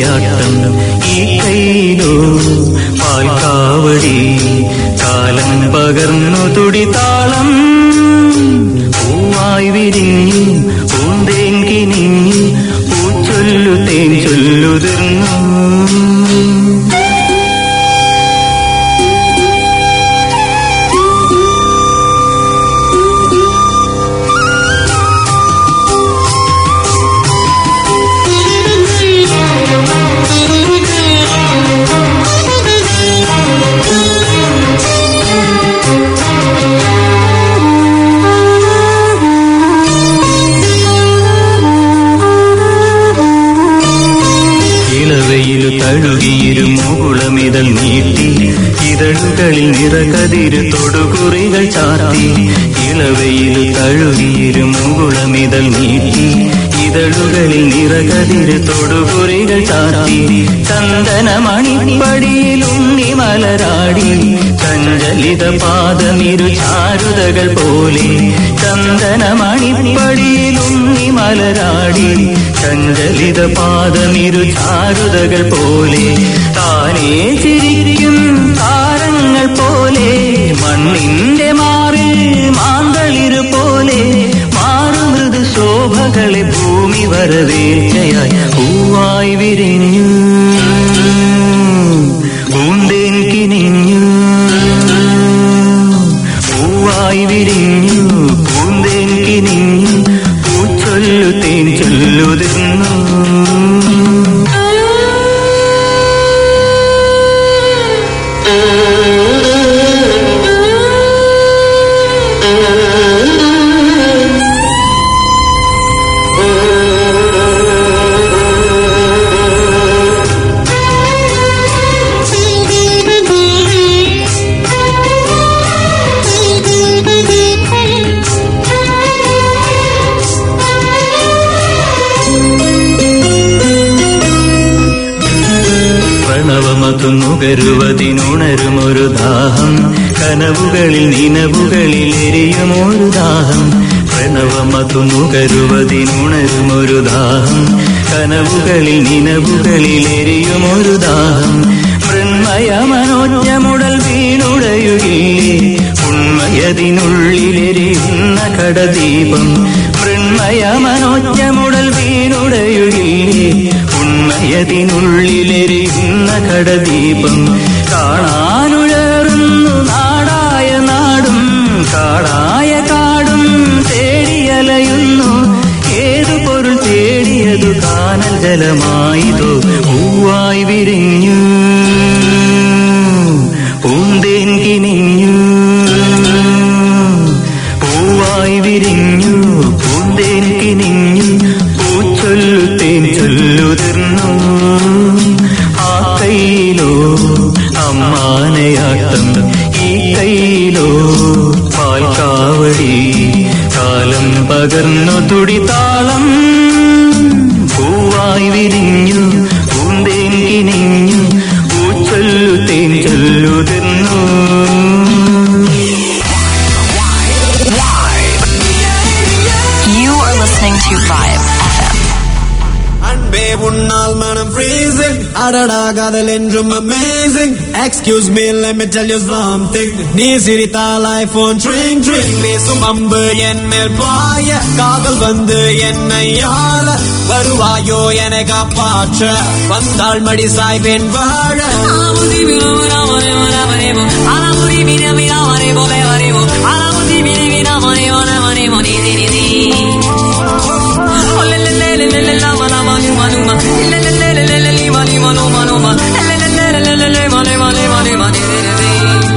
അമ്മാനയാട്ടം ഈ കൈയിലോ പാൽക്കാവടി കാലം പകർന്നു തുടിതാളം പൂവായി വിരിഞ്ഞു പൂന്തേൻ കിനിഞ്ഞു പൂച്ചൊല്ലു തേൻ ചൊല്ലുതിർന്നു തഴുകിയിരുമുകുളമിതൾ നീട്ടി ഇതളുകളിൽ നിറകതിരു തൊടുകുറികൾ ചാർത്തി ഇളവയിലു തഴുകിയിരുമുകുളമിതൾ നീട്ടി ഇതളുകളിൽ നിറകതിരു തൊടുകുറികൾ ചാർത്തി ചന്ദനമണിപ്പടിയിൽ ഉണ്ണി മലരാടി ചഞ്ചലിത പാദമിരു ചാരുതകൾ പോലെ ചന്ദനമണിപ്പടിയിൽ ഉണ്ണി മലരാടി ചഞ്ചലിത പാദമിരു ചാരുതകൾ പോലെ താനേ ചിരിക്കും താരങ്ങൾ പോലെ മണ്ണിന്റെ മാറിൽ മാന്തളിരു പോലെ മാറുമൃദു ശോഭകളെ ഭൂമി വരവേൽക്കയായി പൂവായി വിരിഞ്ഞു പൂന്തേൻ കിനിഞ്ഞു പൂവായി വിരിഞ്ഞു പൂന്തേൻ കിനിഞ്ഞു പൂച്ചൊല്ലു തേൻ ചൊല്ലുതിർന്നു നുകരുവതിനുണരുമൊരു ദാഹം കനവുകളിൽ നിനവുകളിൽ എരിയുമൊരു ദാഹം പ്രണവമതു നുകരുവതിനുണരുമൊരു ദാഹം കനവുകളിൽ നിനവുകളിൽ എരിയുമൊരു ദാഹം മൃണ്മയ മനോജ്ഞമുടൽ വീണുടയുകില്ലേ ഉണ്മയതിനുള്ളിലെരിയുന്ന കടദീപം മൃണ്മയ മനോജ്ഞമുടൽ വീണുടയുകില്ലേ ഉണ്മയതിനുള്ളിലെരിയുന്ന കടദീപം കാണാനുഴറുന്നു നാടായ നാടും കാടായ കാടും തേടിയലയുന്നു ഏതു പൊരുൾ തേടിയതു കാനൽ ജലമായതോ പൂവായി വിരിഞ്ഞു പൂന്തേൻ കിനിഞ്ഞു പൂവായി വിരിഞ്ഞു പൂന്തേൻ കിനിഞ്ഞു പൂച്ചൊല്ലു തേൻ ചൊല്ലുതിർന്നു ആ കൈയിലോ അമ്മാനയാട്ടം ഈ കൈയിലോ പാൽക്കാവടി കാലം പകർന്നു തുടിതാളം പൂവായി വിരിഞ്ഞു പൂന്തേൻ കിനിഞ്ഞു പൂച്ചൊല്ലു തേൻ ചൊല്ലുതിർന്നു You are listening to Vibe F M. Anbe unnal man I'm freezing. Adada gadalendrum amazing. Excuse me, let me tell you something. Nee sirita life on tring tring. Lesum ambu en mel paaya. Kagal vandu ennai yaala. Varuvayo enega paacha. Vandal madi saiben vaala. Alamudi vina vina mane mane mane mo. Alamudi vina vina mane mo le mane mo. Alamudi vina vina mane mane mane mo ni ni ni. Oh le le le le le la ma la ma nu ma nu ma. Le le le le le le ma ni ma nu ma nu ma. Le le le le le le ma le ma le ma le ma ni ni ni.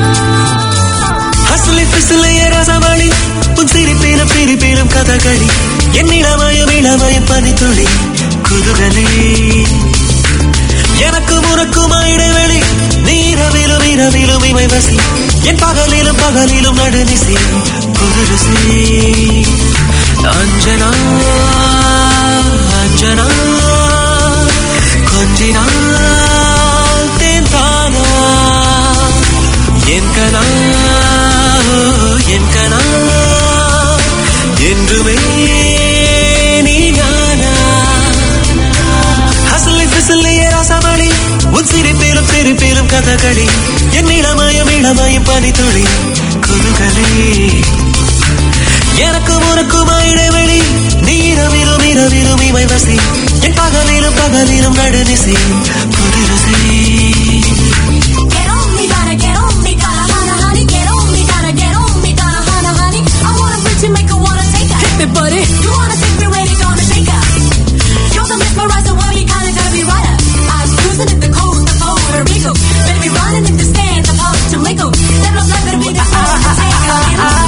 Hasle fisle ye rasamali. Un siripinam piripinam kathakali. Ennilamayam ilamayam panithuli. Kudugale. Enakkum unakkum idaveli. Neeravilum iravilum imai vasi. En pagalilum pagalilum nadunisi. Kudurasi. Anjana Anjana Konjina Tentana Yenkana Yenkana Yendume Nigana Hustling, whistling, rasa ரசமணி உன் சிரிப்பிலும் சிரிப்பிலும் கதகளி என் இளமயம் இளமயம் பனித்துளி குருகலே எனக்கும் உனக்கும் இடைவெளி நீ இரவிலும் இரவிலும் இமை வசி என் பகலிலும் பகலிலும் நடுநிசி புதிரசி To make her wanna take her. Hit me, buddy. You wanna take me where they gonna take her? You're the mesmerizer, well, you kinda gotta be right up. I was cruising at the coast of Puerto Rico. Better be running in the stands of Puerto Rico. That looks like better be the first to take her. Get on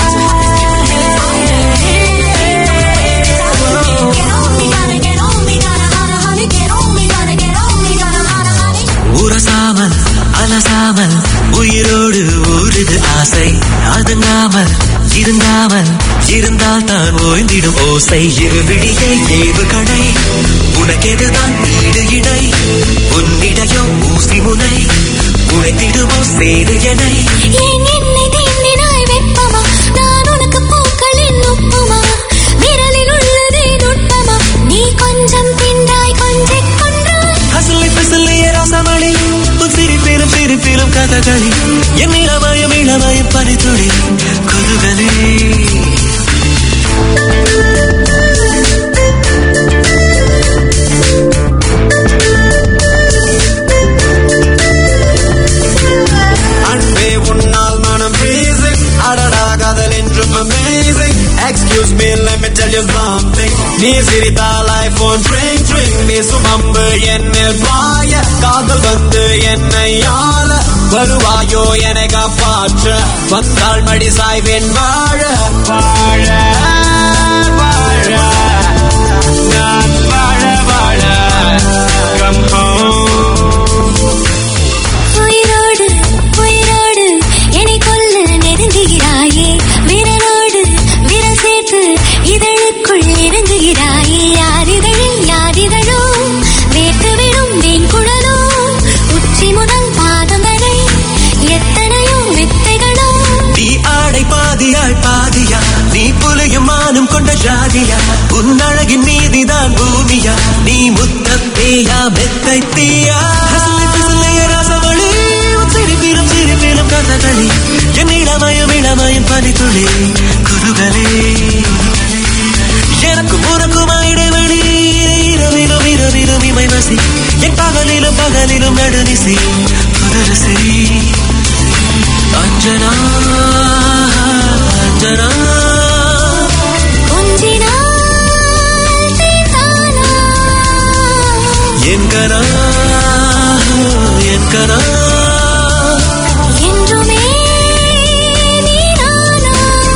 me, gotta get on me, gotta honey, honey. Get on me, gotta get on me, gotta honey, honey. உரசாமல் அலசாமல் உயிரோடு ஊறுது ஆசை அதுங்காமல் இருந்தாமல் இருந்தால் தான் ஓய்ந்திடும் ஓசை இருவிடியை ஏவு கடை உனக்கெதுதான் வீடு இடை உன்னிடையோ ஊசி முனை உழைத்திடுவோ சேது எனை நான் உனக்கு பூக்களின் உப்புமா விரலில் உள்ளதே நுட்பமா நீ கொஞ்சம் தின்றாய் கொஞ்சம் கொன்றாய் அசலி பசலிய ரசமணி உன் சிரிப்பிலும் சிரிப்பிலும் கதகளி என் இளமயம் இளமயம் பனித்துளி குருகலே அன்பே உன்னால் மனம் freezing அடடா காதல் என்றும் amazing excuse me let me tell you something நீ சிரித்தால் ஐபோன் ட்ரிங் ட்ரிங் நீ சுமம்பு என்னில் பாய காதல் வந்து என்னை ஆள வருவாயோ என்னை காப்பாற்ற வந்தாள் மடி சாய்வேன் வாழ வாழ வாழ நான் வாழ வாழ come home உயிரோடு உயிரோடு என்னை கொல்ல நெருங்குகிறாயே விரலோடு விரல் சேர்த்து இதழுக்குள் இறங்குகிறாயே யாரிதழில் யாரிதழோ வேட்டு விடும் வெண்குழலோ உச்சி முதல் பாதம் வரை எத்தனையோ வித்தைகளோ நீ ஆடை பாதியாள் பாதியா நீ புலியும் மானும் கொண்ட ஜாதியா உன் அழகின் மீதிதான் பூமியா நீ முத்தத்தேயா மெத்தை தீயா ரசமணி உன் சிரிப்பிலும் சிரிப்பிலும் கதகளி என் இளமயம் இளமயம் பனித்துளி குருகலே எனக்கும் உனக்கும் இடைவெளி இரவிலும் இரவிலும் இமை வசி என் பகலிலும் பகலிலும் நடுநிசி புதரசி அஞ்சனா அஞ்சனா என்கனா என்கனா என்றுமே நீதானா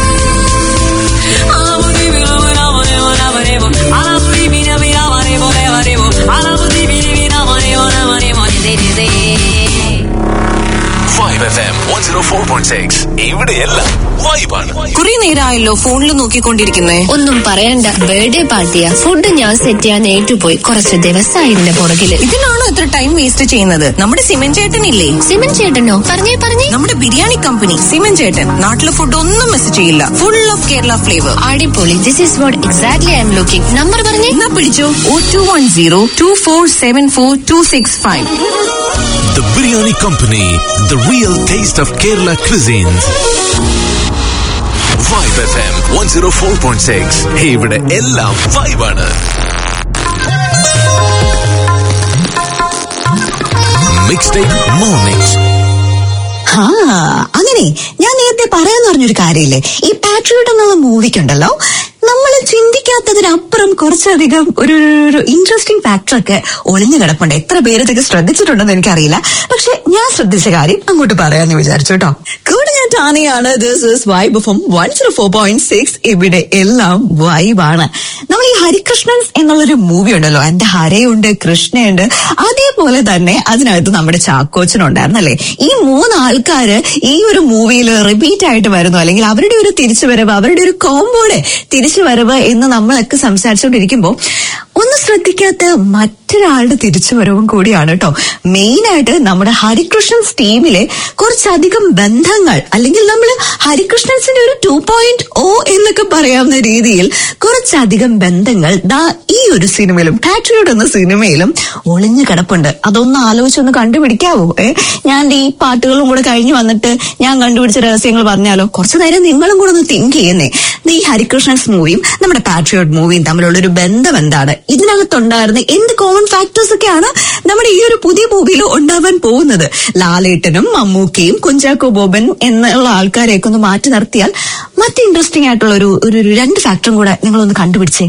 ஆமுதி வினோவினா மனேவோ நவனேவோ ஆமுதி வினோவினா மனேவோ நேவனேவோ ஆமுதி வினோவினா மனேவோ நவனேவோ நிசே நிசே five F M one oh four point six ഇവിടെ എല്ലാം വൈബാണ്. കുറെ നേരമായല്ലോ ഫോണിൽ നോക്കിക്കൊണ്ടിരിക്കുന്നേ. ഒന്നും പറയണ്ട, ബർത്ത്ഡേ പാർട്ടിയാ. ഫുഡ് ഞാൻ സെറ്റ് ചെയ്യാൻ ഏറ്റുപോയി. കുറച്ച് ദിവസമായി ഇതിന്റെ പുറകില്. ഇതിനാണോ ഇത്ര ടൈം വേസ്റ്റ് ചെയ്യുന്നത്? നമ്മുടെ സിമൻ ചേട്ടനില്ലേ? സിമൻ ചേട്ടനോ? പറഞ്ഞേ പറഞ്ഞേ. നമ്മുടെ ബിരിയാണി കമ്പനി സിമൻ ചേട്ടൻ നാട്ടിലെ ഫുഡ് ഒന്നും മിസ് ചെയ്യില്ല. Full of Kerala flavour. അടിപൊളി. This is what exactly I am looking. Number പറഞ്ഞേ. എന്നാ പിടിച്ചോ. Oh two one zero two four seven four two six five. The Biryani Company, the real taste of Kerala cuisines. Vibe F M one oh four point six. ഇവിടെ എല്ലാം വൈബാണ്. Mixtape Mornings. ആ അങ്ങനെ ഞാൻ നേരത്തെ പറയാന്ന് പറഞ്ഞൊരു കാര്യമില്ലേ, ഈ പാട്രിയോട്ട് എന്നുള്ള മൂവിക്കുണ്ടല്ലോ, നമ്മൾ ചിന്തിക്കാത്തതിനപ്പുറം കുറച്ചധികം ഒരു ഇൻട്രസ്റ്റിംഗ് ഫാക്ടർ ഒക്കെ ഒളിഞ്ഞു കിടപ്പുണ്ട്. എത്ര പേര് ഇതൊക്കെ ശ്രദ്ധിച്ചിട്ടുണ്ടെന്ന് എനിക്കറിയില്ല, പക്ഷെ ഞാൻ ശ്രദ്ധിച്ച കാര്യം അങ്ങോട്ട് പറയാന്ന് വിചാരിച്ചു കേട്ടോ. കൂടെ ഞാൻ ടാനിയാണ്. This is Vibe from one oh four point six. ഇവിടെ എല്ലാം വൈബാണ്. നമ്മൾ ഈ ഹരികൃഷ്ണൻസ് എന്നുള്ളൊരു മൂവി ഉണ്ടല്ലോ, എന്റെ ഹരയുണ്ട്, കൃഷ്ണയുണ്ട്, അതേപോലെ തന്നെ അതിനകത്ത് നമ്മുടെ ചാക്കോച്ചനുണ്ടായിരുന്നല്ലേ. ഈ മൂന്ന് ആൾക്കാര് ഈ ഒരു മൂവിയിൽ റിപ്പീറ്റ് ആയിട്ട് വരുന്നു, അല്ലെങ്കിൽ അവരുടെ ഒരു തിരിച്ചുവരവ്, അവരുടെ ഒരു കോമ്പോടെ തിരിച്ചുവരവ് എന്ന് നമ്മളൊക്കെ സംസാരിച്ചുകൊണ്ടിരിക്കുമ്പോ ഒന്ന് ശ്രദ്ധിക്കാത്ത മറ്റൊരാളുടെ തിരിച്ചുവരവും കൂടിയാണ് കേട്ടോ. മെയിൻ ആയിട്ട് നമ്മുടെ ഹരികൃഷ്ണൻസ് ടീമിലെ കുറച്ചധികം ബന്ധങ്ങൾ, അല്ലെങ്കിൽ നമ്മൾ ഹരികൃഷ്ണൻസിന്റെ ഒരു ടു പോയിന്റ് ഓ എന്നൊക്കെ പറയാവുന്ന രീതിയിൽ കുറച്ചധികം ബന്ധങ്ങൾ ദാ ഈ ഒരു സിനിമയിലും പാട്രിയോട്ട് എന്ന സിനിമയിലും ഒളിഞ്ഞു കിടപ്പുണ്ട്. അതൊന്ന് ആലോചിച്ചൊന്ന് കണ്ടുപിടിക്കാവോ? ഏ ഞാൻ ഈ പാട്ടുകളും കൂടെ കഴിഞ്ഞു വന്നിട്ട് ഞാൻ കണ്ടുപിടിച്ച രഹസ്യങ്ങൾ പറഞ്ഞാലോ? കുറച്ചു നേരം നിങ്ങളും കൂടെ ഒന്ന് തിങ്ക് ചെയ്യുന്നേ. ഈ ഹരികൃഷ്ണൻസ് മൂവിയും നമ്മുടെ പാട്രിയോട്ട് മൂവിയും തമ്മിലുള്ള ഒരു ബന്ധം എന്താണ്? ഇതിനകത്തുണ്ടായിരുന്ന എന്ത് കോമൺ ഫാക്ടേഴ്സ് ഒക്കെയാണ് നമ്മുടെ ഈ ഒരു പുതിയ മൂവിയിൽ ഉണ്ടാവാൻ പോകുന്നത്? ലാലേട്ടനും മമ്മൂക്കയും കുഞ്ചാക്കോ ബോബൻ എന്നുള്ള ആൾക്കാരെയൊക്കെ ഒന്ന് മാറ്റി നിർത്തിയാൽ മറ്റ് ഇൻട്രസ്റ്റിംഗ് ആയിട്ടുള്ള ഒരു ഒരു രണ്ട് ഫാക്ടറും കൂടെ നിങ്ങളൊന്ന് കണ്ടുപിടിച്ചേ.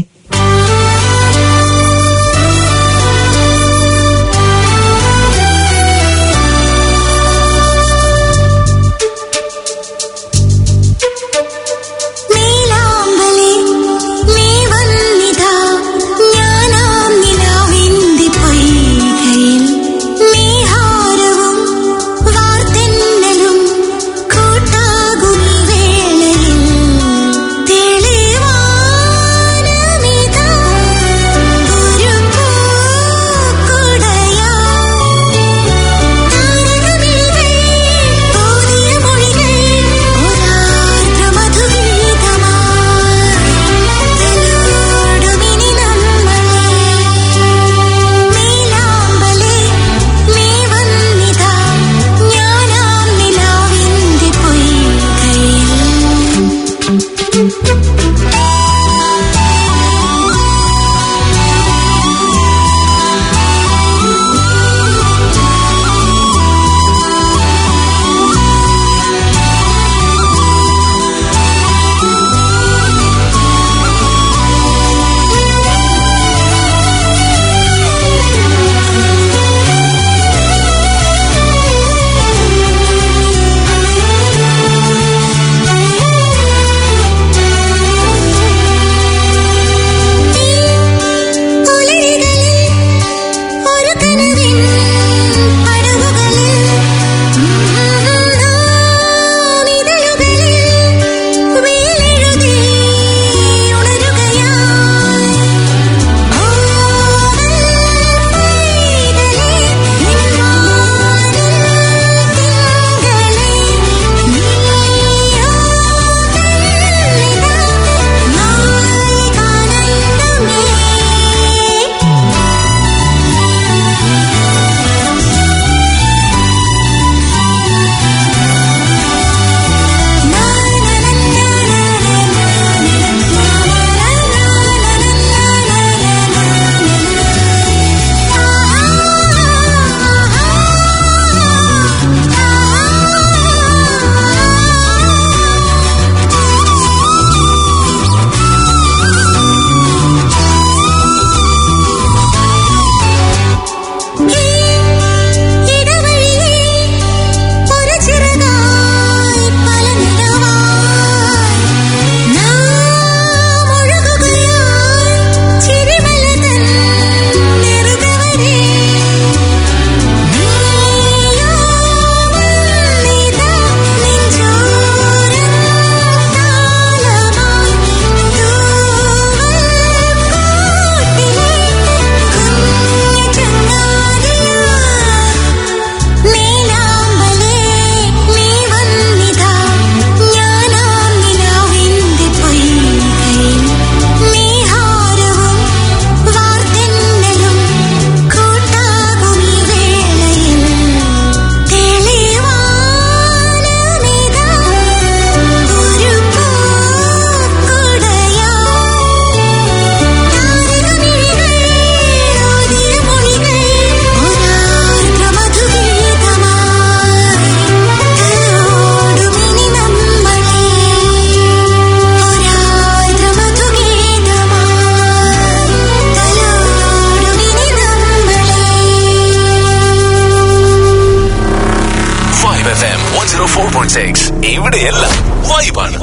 ഇവിടെയെല്ലാം വൈബാണ്.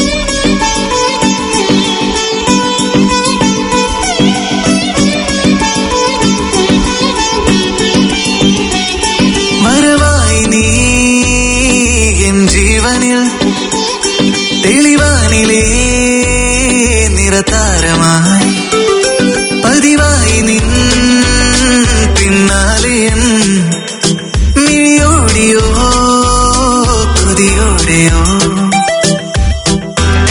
മറവായി നീ എൻ ജീവനിൽ തെളിവാനിലേ നിറതാരമായി പതിവായി നിൻ പിന്നാലെ മിഴിയോടിയോ കൊതിയോടെയോ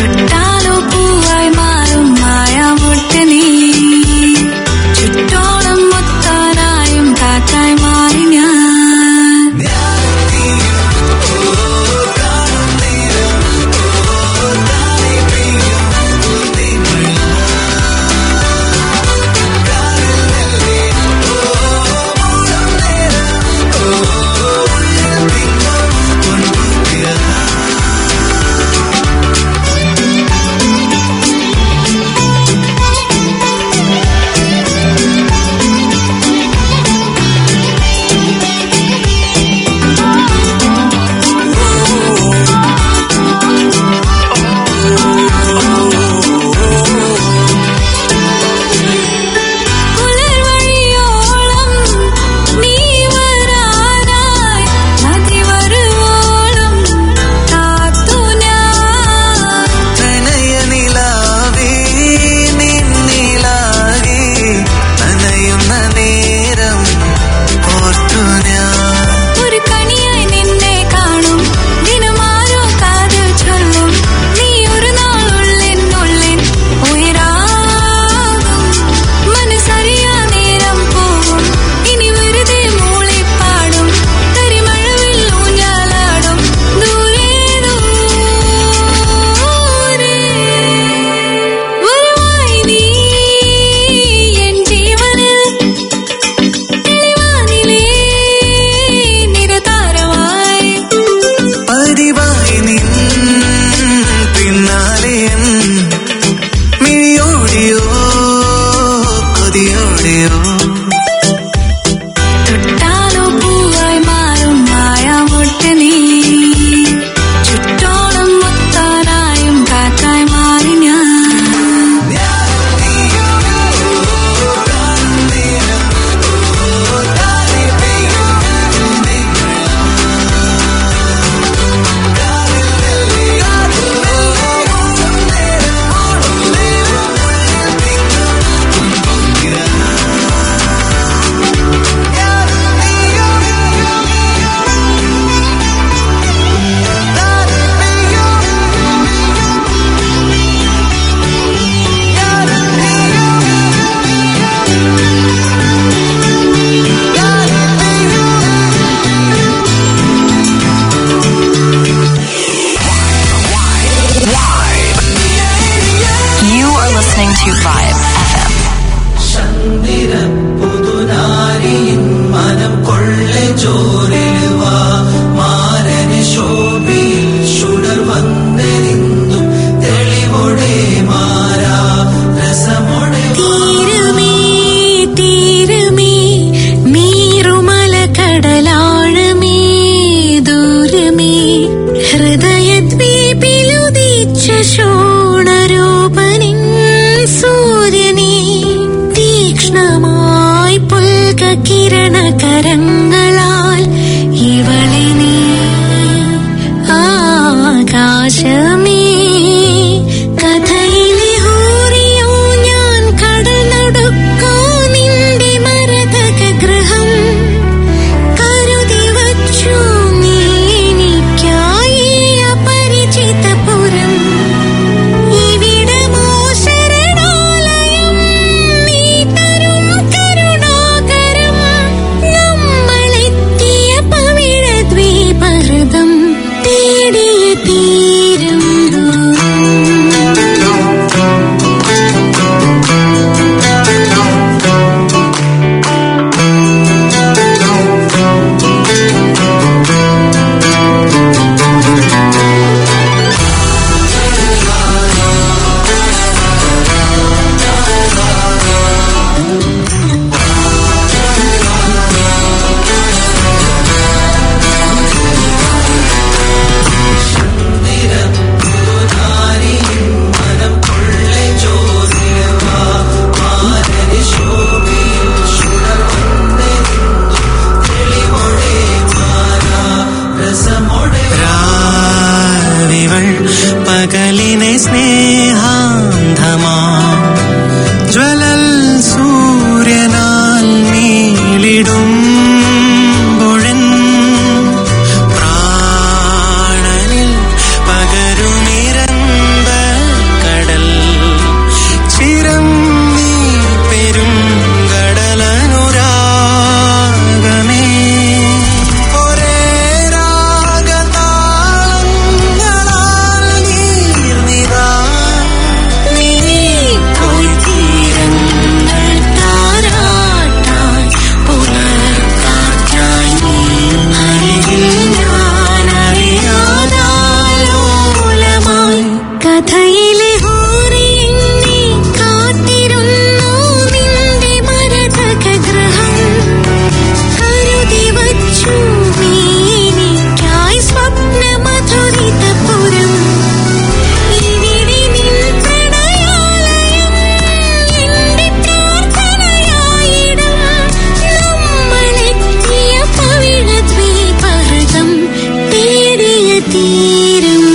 ചോരിലുവാ മാരന് ശോഭിയിൽ ചുടർ വന്നെനിന്നും തെളിവോടെ മാറാ രസമോടെ തീരമേ തീരമേ നീറുമല കടലാഴമേ ദൂരമേ ഹൃദയദ്വീപിലുദിച്ച ശോണരൂപനിൻ സൂര്യനേ തീക്ഷ്ണമായി പുൽക കിരണകരങ്ങളാൽ ഇവളെ നീ ആകാശമേ കഥയിലെ ഹൂറിയോ ഞാൻ കടലടുക്കോ നിന്റെ മരതക ഗൃഹം കരുതി വച്ചു നീ എനിക്കായി അപരിചിതപുരം ഇവിടമോ ശരണാലയം നീ തരും കരുണാകരം നമ്മളെത്തിയ പവിഴ ദ്വീപഹൃദം തേടിയ തീരം രാവിവൾ പകലിനെ സ്നേഹാന്ധമാ ജ്വലൽ സൂര്യനാൽ നീളിടും പ്രാണനിൽ പകരുമിരന്ത കടൽ ചിരം നീ പെരും കടലനുരാഗമേ ഒരേ രാഗതാളങ്ങളാൽ നീർനിതാ നീ പോയി തീരങ്ങൾ താരാട്ടാൻ പുലർക്കാറ്റായി നീ അരികിൽ ഞാനറിയാതാലോലമായി കഥയിലെ ഹൂറിയെന്നെ കാത്തിരുന്നു നിന്റെ മരതക ഗൃഹം കരുതി വച്ചു നീ എനിക്കായി സ്വപ്നമധുരിതപുരം ഇവിടെ നിൻ പ്രണയാലയം എന്റെ പ്രാർത്ഥനയായിടും നമ്മളെത്തിയ പവിഴ ദ്വീപഹൃദം തേടിയ തീരം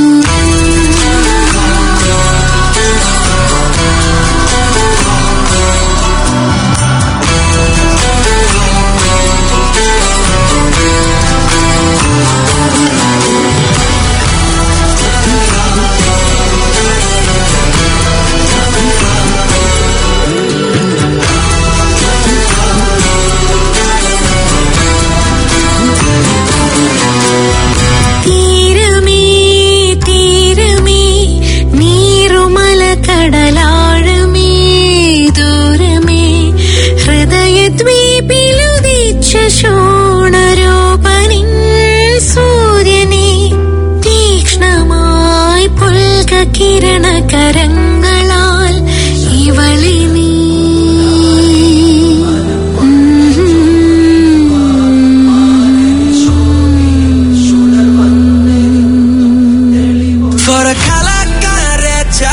തീരമേ തീരമേ നീറുമല കടലാഴമേ ദൂരമേ ഹൃദയദ്വീപിലുദിച്ച ശോണരൂപനിൻ സൂര്യനേ തീക്ഷ്ണമായി പുൽക കിരണകരങ്ങളാൽ ഇവളെ നീ For a kalakareta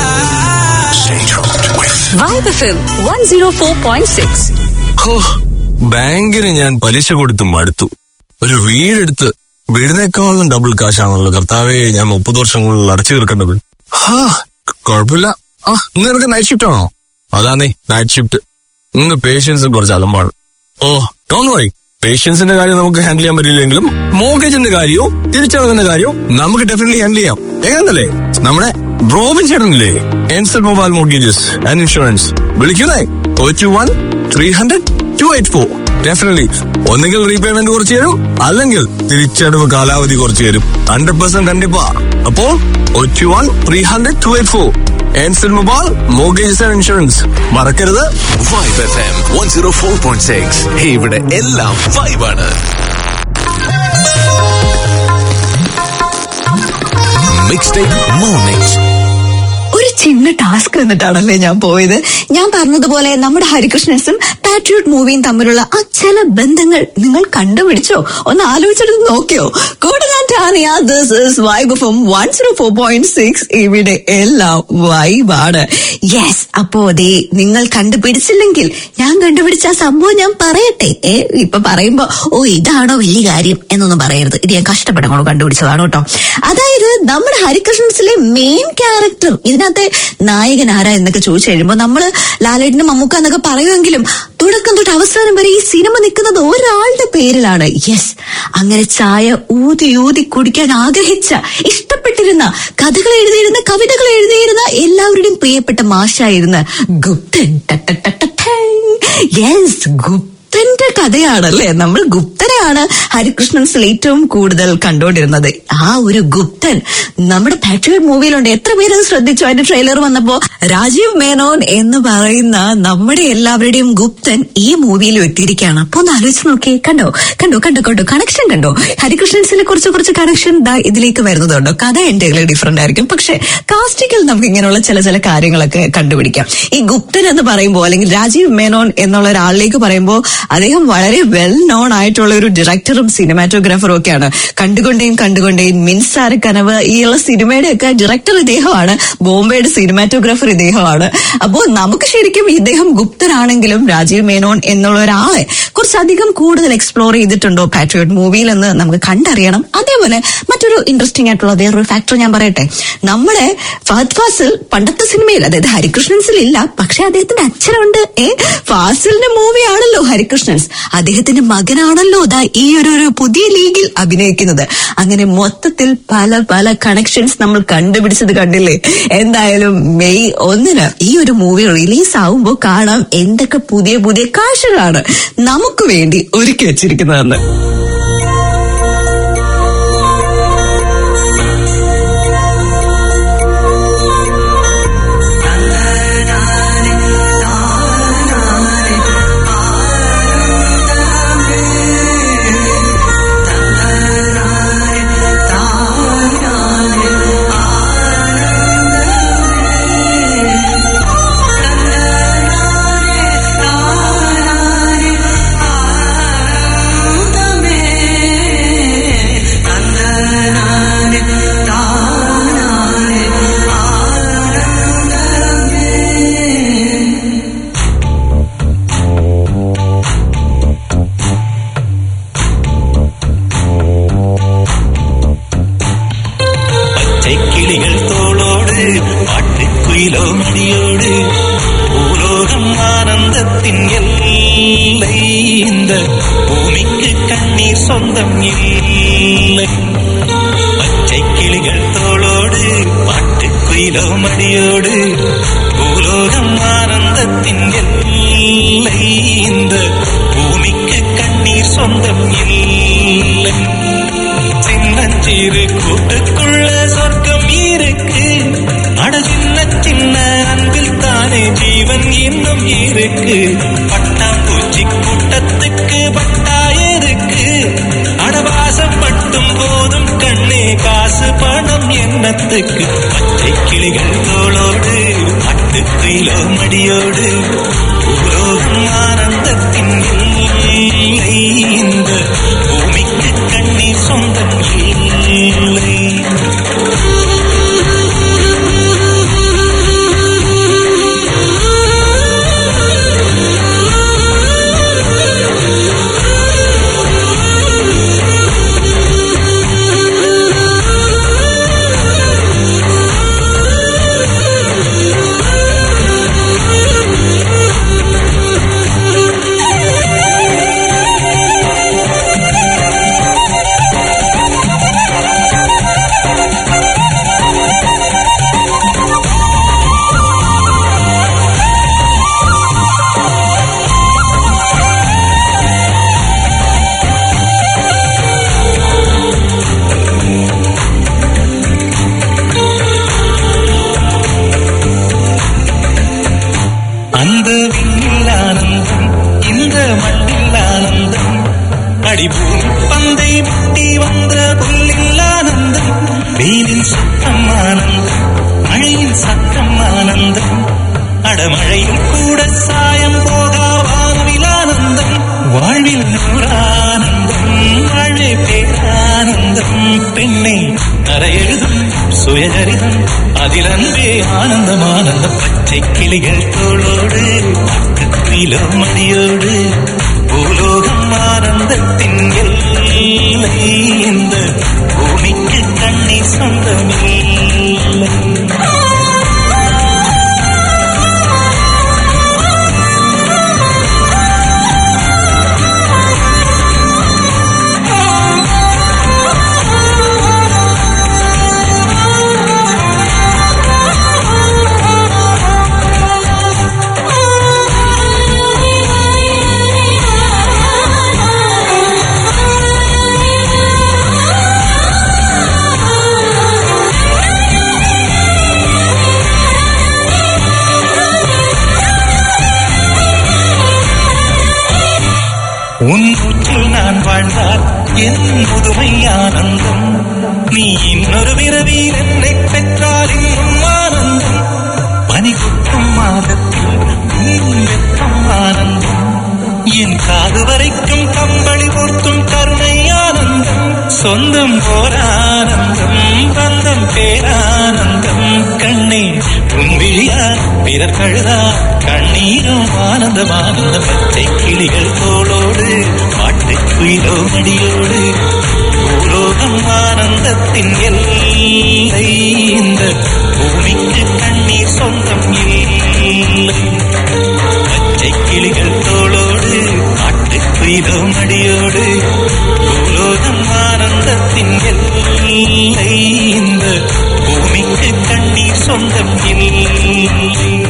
Vibe F M one oh four point six. ഹോ, ബാങ്കിന് ഞാൻ പലിശ കൊടുത്ത് മടുത്തു. ഒരു വീടെടുത്ത് വീടിനേക്കാളും ഡബിൾ കാശാണല്ലോ കർത്താവേ ഞാൻ മുപ്പത് വർഷങ്ങളിൽ അടച്ചു തീർക്കേണ്ടത്. ഹാ കുഴപ്പമില്ല. ആ ഇന്ന് നിനക്ക് നൈറ്റ് ഷിഫ്റ്റ് ആണോ? അതാന്നേ നൈറ്റ് ഷിഫ്റ്റ്. ഇന്ന് പേഷ്യൻസ് കുറച്ച് അലമ്പാണ്. ഓ ഡോണ്ട് വറി, പേഷ്യൻസിന്റെ കാര്യം നമുക്ക് ഹാൻഡിൽ ചെയ്യാൻ പറ്റില്ലെങ്കിലും മോർഗേജിന്റെ കാര്യവും തിരിച്ചടവിന്റെ കാര്യവും നമുക്ക് ഡെഫിനറ്റ്ലി ഹാൻഡിൽ ചെയ്യാം. എങ്ങനല്ലേ നമ്മുടെ റോബിൻ ചേട്ടനില്ലേ, എൻസൽ മൊബൈൽ മോർഗേജസ് ആൻഡ് ഇൻഷുറൻസ്. വിളിക്കുന്നേ oh two one three hundred two eight four. Definitely ഒന്നെങ്കിൽ റീപേയ്മെന്റ് കുറച്ച് തരും, അല്ലെങ്കിൽ തിരിച്ചടവ് കാലാവധി കുറച്ച് തരും. ഹൺഡ്രഡ് പെർസെന്റ് കണ്ടിപ്പാ. അപ്പോ oh two one three hundred two eight four. എൻസൽ മൊബൈൽ മോർഗേജസ് ആൻഡ് ഇൻഷുറൻസ്. മറക്കരുത്. Vibe F M one oh four point six. ഇവിടെ എല്ലാം വൈബാണ്. Mixtape Mornings. ഒരു ചിന്ന ടാസ്ക് എന്നിട്ടാണല്ലേ ഞാൻ പോയത്. ഞാൻ പറഞ്ഞതുപോലെ നമ്മുടെ ഹരികൃഷ്ണൻസും പാട്രിയോട്ട് മൂവിയും തമ്മിലുള്ള ആ ചില ബന്ധങ്ങൾ നിങ്ങൾ കണ്ടുപിടിച്ചോ? ഒന്ന് ആലോചിച്ചിട്ട് നോക്കിയോ? കൂടെ ഞാൻ Tania. This is Vibe from one zero four point six. ഇവിടെ എല്ലാം വൈബാണ്. യെസ്, അപ്പോ ദേ നിങ്ങൾ കണ്ടുപിടിച്ചില്ലെങ്കിൽ ഞാൻ കണ്ടുപിടിച്ച ആ സംഭവം ഞാൻ പറയട്ടെ. ഏ ഇപ്പൊ പറയുമ്പോ ഓ ഇതാണോ വലിയ കാര്യം എന്നൊന്നും പറയരുത്. ഇത് ഞാൻ കഷ്ടപ്പെടണോ കണ്ടുപിടിച്ചതാണോ കേട്ടോ. അതായത് നമ്മുടെ ഹരികൃഷ്ണൻസിലെ മെയിൻ ക്യാരക്ടർ, ഇതിനകത്തെ നായകൻ ആരാ എന്നൊക്കെ ചോദിച്ചു കഴിയുമ്പോ നമ്മള് ലാലേട്ടനും മമ്മൂക്ക എന്നൊക്കെ പറയുമെങ്കിലും തുടക്കം തൊട്ട് അവസാനം വരെ ഈ സിനിമ നിൽക്കുന്നത് ഒരാളുടെ പേരിലാണ്. യെസ്, അങ്ങനെ ചായ ഊതി ഊതി കുടിക്കാൻ ആഗ്രഹിച്ച, ഇഷ്ടപ്പെട്ടിരുന്ന, കഥകൾ എഴുതിയിരുന്ന, കവിതകൾ എഴുതിയിരുന്ന, എല്ലാവരുടെയും പ്രിയപ്പെട്ട മാഷായിരുന്ന ഗുപ്തൻ. യെസ്, ഗുപ്തന്റെ കഥയാണല്ലേ. നമ്മൾ ഗുപ്തനെയാണ് ഹരികൃഷ്ണൻസിൽ ഏറ്റവും കൂടുതൽ കണ്ടുകൊണ്ടിരുന്നത്. ആ ഒരു ഗുപ്തൻ നമ്മുടെ പാട്രിയോട്ട് മൂവിയിലുണ്ട്. എത്ര പേര് ശ്രദ്ധിച്ചു? അതിന്റെ ട്രെയിലർ വന്നപ്പോ രാജീവ് മേനോൻ എന്ന് പറയുന്ന നമ്മുടെ എല്ലാവരുടെയും ഗുപ്തൻ ഈ മൂവിയിൽ എത്തിയിരിക്കുകയാണ്. അപ്പൊ ഒന്ന് ആലോചിച്ച് നോക്കിയേ. കണ്ടോ കണ്ടോ കണ്ടോ കണ്ടോ കണക്ഷൻ കണ്ടോ? ഹരികൃഷ്ണൻസിനെ കുറച്ച് കുറച്ച് കണക്ഷൻ ഇതിലേക്ക് വരുന്നതുണ്ടോ? കഥ എന്തെങ്കിലും ഡിഫറന്റ് ആയിരിക്കും, പക്ഷെ കാസ്റ്റിങ്ങിൽ നമുക്ക് ഇങ്ങനെയുള്ള ചില ചില കാര്യങ്ങളൊക്കെ കണ്ടുപിടിക്കാം. ഈ ഗുപ്തൻ എന്ന് പറയുമ്പോൾ, അല്ലെങ്കിൽ രാജീവ് മേനോൻ എന്നുള്ള ഒരാളിലേക്ക് പറയുമ്പോൾ, അദ്ദേഹം വളരെ വെൽ നോൺ ആയിട്ടുള്ള ഒരു ഡയറക്ടറും സിനിമാറ്റോഗ്രാഫറും ഒക്കെയാണ്. കണ്ടുകൊണ്ടേയും കണ്ടുകൊണ്ടേയും, മിൻസാര കനവ്, ഈ ഉള്ള സിനിമയുടെ ഒക്കെ ഡയറക്ടർ ഇദ്ദേഹമാണ്. ബോംബെയുടെ സിനിമാറ്റോഗ്രാഫർ ഇദ്ദേഹമാണ്. അപ്പോ നമുക്ക് ശരിക്കും ഇദ്ദേഹം ഗുപ്തനാണെങ്കിലും രാജീവ് മേനോൻ എന്നുള്ള ഒരാളെ കുറച്ചധികം കൂടുതൽ എക്സ്പ്ലോർ ചെയ്തിട്ടുണ്ടോ പാട്രിയോട്ട് മൂവിയിൽ എന്ന് നമുക്ക് കണ്ടറിയണം. അതേപോലെ മറ്റൊരു ഇൻട്രസ്റ്റിംഗ് ആയിട്ടുള്ള വേറൊരു ഫാക്ടർ ഞാൻ പറയട്ടെ. നമ്മുടെ ഫഹദ് ഫാസിൽ പണ്ടത്തെ സിനിമയിൽ, അതായത് ഹരികൃഷ്ണൻസിൽ ഇല്ല, പക്ഷെ അദ്ദേഹത്തിന്റെ അച്ഛനുണ്ട്. ഏ ഫാസിലിന്റെ മൂവിയാണല്ലോ ഹരികൃഷ്ണൻസ്. അദ്ദേഹത്തിന്റെ മകനാണല്ലോ ദാ ഈ ഒരു പുതിയ ലീഗിൽ അഭിനയിക്കുന്നത്. അങ്ങനെ മൊത്തത്തിൽ പല പല കണക്ഷൻസ് നമ്മൾ കണ്ടുപിടിച്ചത് കണ്ടില്ലേ? എന്തായാലും മെയ് ഒന്നിന് ഈ ഒരു മൂവി റിലീസ് ആവുമ്പോൾ കാണാം എന്തൊക്കെ പുതിയ പുതിയ കാഴ്ചകളാണ് നമുക്ക് വേണ്ടി ഒരുക്കി വെച്ചിരിക്കുന്നതെന്ന്. அடிபூ பந்தை முட்டி வந்த புல்லில் ஆனந்தம் ஆனந்தம், வெயிலின் சுத்தம் ஆனந்தம், மழையின் சத்தம் ஆனந்தம், அடமழையில் கூட சாயம் போகா வானவில் ஆனந்தம், வாழ்வில் நூறானந்தம், வாழ்வே பேரானந்தம், பெண்ணை அறையெழுதும் சுயசரிதம், அதில் அன்பே ஆனந்தம் ஆனந்தம், பச்சை கிளிகள் தோளோடு பக்கத்திலோ மடியோடு பூலோகம் ஆனந்தத்தின் எல்லை, இந்த பூமிக்கு கண்ணீர் சொந்தமில்லை. உன் மூச்சில் நான் வாழ்ந்தால் என் முதுமை ஆனந்தம், நீ இன்னொரு பிறவியில் என்னை பெற்றால் இன்னும் ஆனந்தம், பனி கொட்டும் மாதத்தில் நீ வெப்பம் ஆனந்தம், என் காது வரைக்கும் கம்பளி போர்த்தும் கருணை ஆனந்தம், சொந்தம் ஓர் ஆனந்தம், பந்தம் பேரானந்தம், கண்ணே உன் விழியா பிறர் கழுதா கண்ணீரும் ஆனந்தம் ஆனந்தம், பச்சை கிளிகள் தோளோடு பாட்டு குயிலோ மடியோடு பூலோகம் ஆனந்தத்தின் எல்லை, இந்த பூமிக்கு கண்ணீர் சொந்தம் இல்லை, பச்சை கிளிகள் தோளோடு பாட்டு குயிலோ மடியோடு பூலோகம் ஆனந்தத்தின் எல்லை, இந்த பூமிக்கு கண்ணீர் சொந்தம் இல்லை,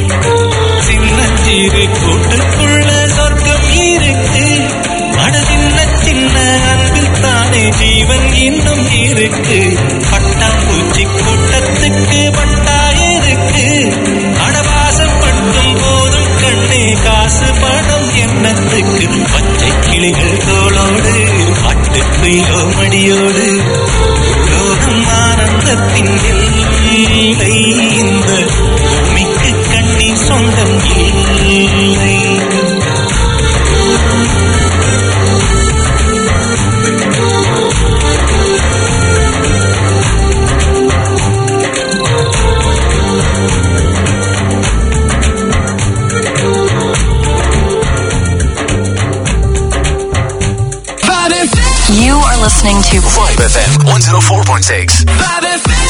சின்னஞ்சிறு கூட்டுக்குள்ள சொர்க்கம் இருக்கு, அட சின்ன சின்ன அன்பில் தானே ஜீவன் இன்னும் இருக்கு, பட்டாம்பூச்சி கூட்டத்துக்கு பட்டாயிருக்கு, அடவாசம் பட்டும் போதும் கண்ணே காசு பணம் எண்ணத்துக்கு, பச்சை கிளிகள் தோளோடு பாட்டு குயிலோ மடியோடு லோகம் ஆனந்தத்தின் எல்லை, இந்த பூமிக்கு கண்ணீர் சொந்தம் இல்லை. You are listening to Vibe F M one oh four point six. Vibe F M.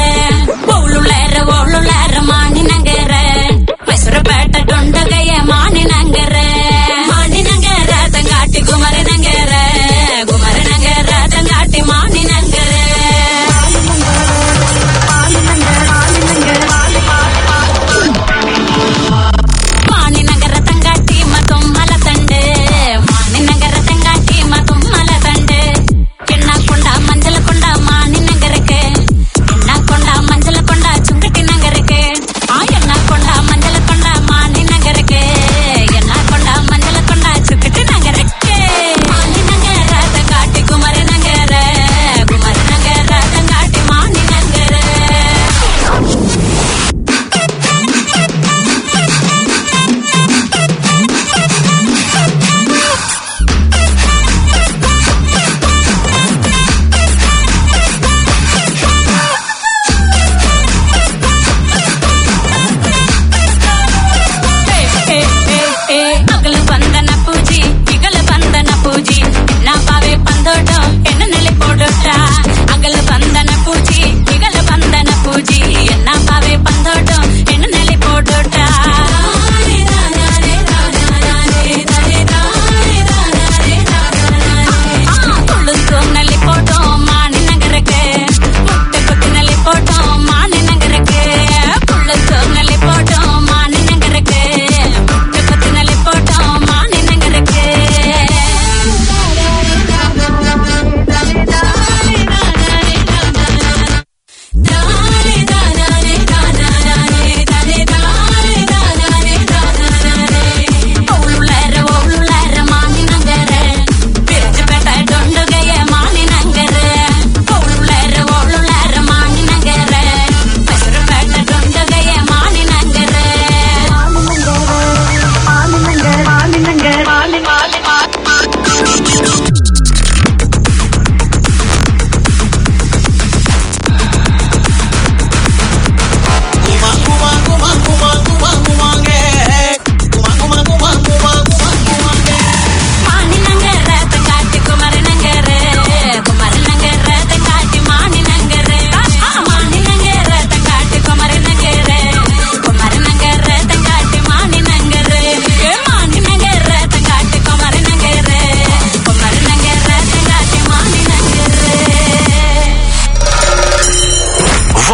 ಮಾನಿ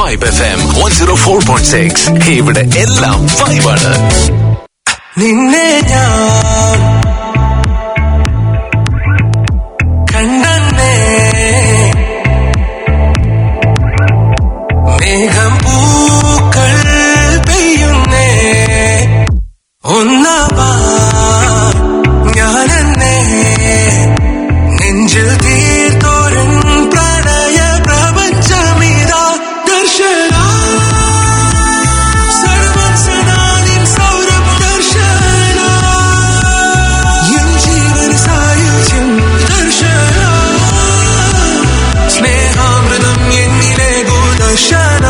Vibe F M one oh four point six. ഇവിടെ എല്ലാം വൈബാണ്. നിന്നെ ഞാൻ കണ്ടേ മേഘം പൂക്കൾ പെയ്യുന്നേ ഒന്നാവാ ഞാനെന്നേ നെഞ്ചിൽ തീർത്തോരൻ പ്രണയ പ്രപഞ്ചമിതാ ദർശന സർവം സദാനിൻ സൗരഭ ദർശന എൻ ജീവൻ സായുജ്യം ദർശന സ്നേഹാമൃതം എന്നിലെ ഗോദർശന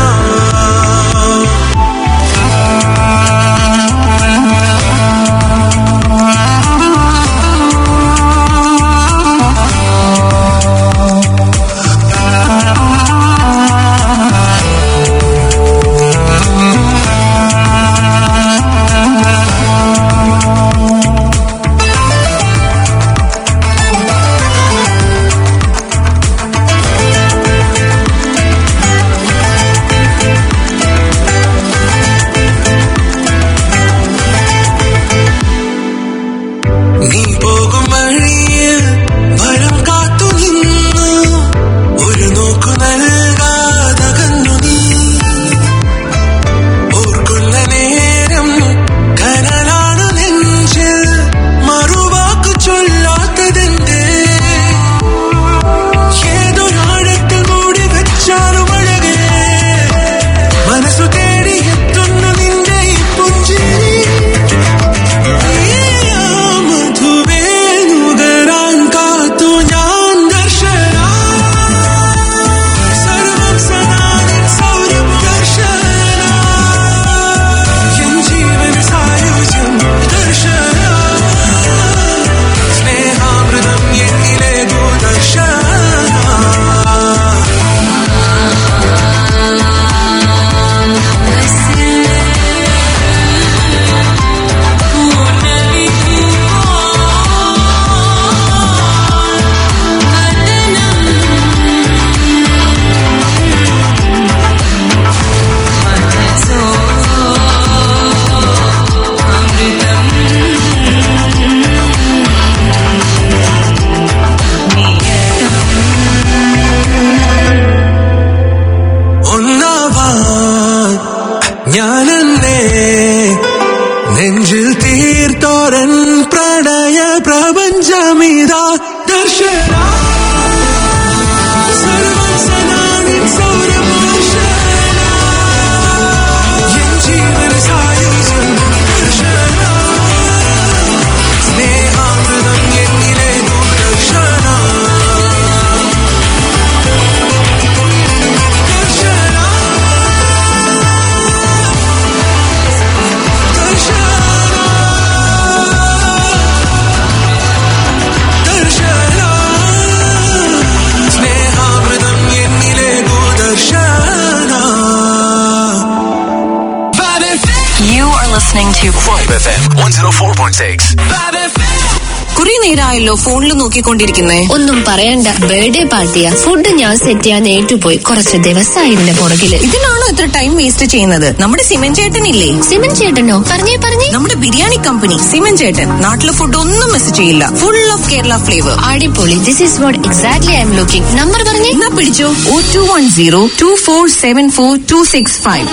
കുറെ നേരമായല്ലോ ഫോണിൽ നോക്കിക്കൊണ്ടിരിക്കുന്നേ. ഒന്നും പറയണ്ട, ബർത്ത്ഡേ പാർട്ടിയാ. ഫുഡ് ഞാൻ സെറ്റ് ചെയ്യാൻ ഏറ്റുപോയി. കുറച്ച് ദിവസമായി ഇതിന്റെ പുറകില്. ഇതിനാണോ ഇത്ര ടൈം വേസ്റ്റ് ചെയ്യുന്നത്? നമ്മുടെ സിമൻ ചേട്ടനില്ലേ? സിമൻ ചേട്ടനോ? പറഞ്ഞേ പറഞ്ഞേ. നമ്മുടെ ബിരിയാണി കമ്പനി സിമൻ ചേട്ടൻ. നാട്ടിലെ ഫുഡ് ഒന്നും മിസ് ചെയ്യില്ല. Full of Kerala flavour. അടിപൊളി. This is what exactly I am looking. Number പറഞ്ഞേ. എന്നാ പിടിച്ചോ. Oh two one zero two four seven four two six five.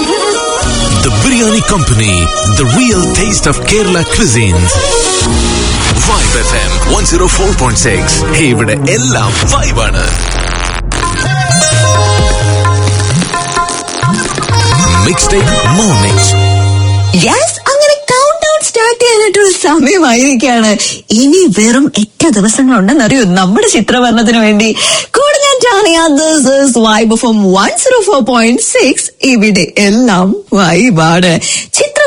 The Biryani Company, the real taste of Kerala cuisines. Vibe F M one oh four point six. ഇവിടെ എല്ലാം വൈബാണ്. Mixtape Mornings. Yes, അങ്ങനെ countdown start ചെയ്യാനായിട്ടുള്ള സമയമായിരിക്കാണ്. ഇനി വെറും എട്ട് ദിവസങ്ങളുണ്ടെന്നറിയൂ നമ്മുടെ ചിത്രവർണ്ണത്തിന് വേണ്ടി. കൂടെ ഞാൻ Tania. This is Vibe F M one oh four point six. ഇവിടെ എല്ലാം വൈബാണ്. ചിത്ര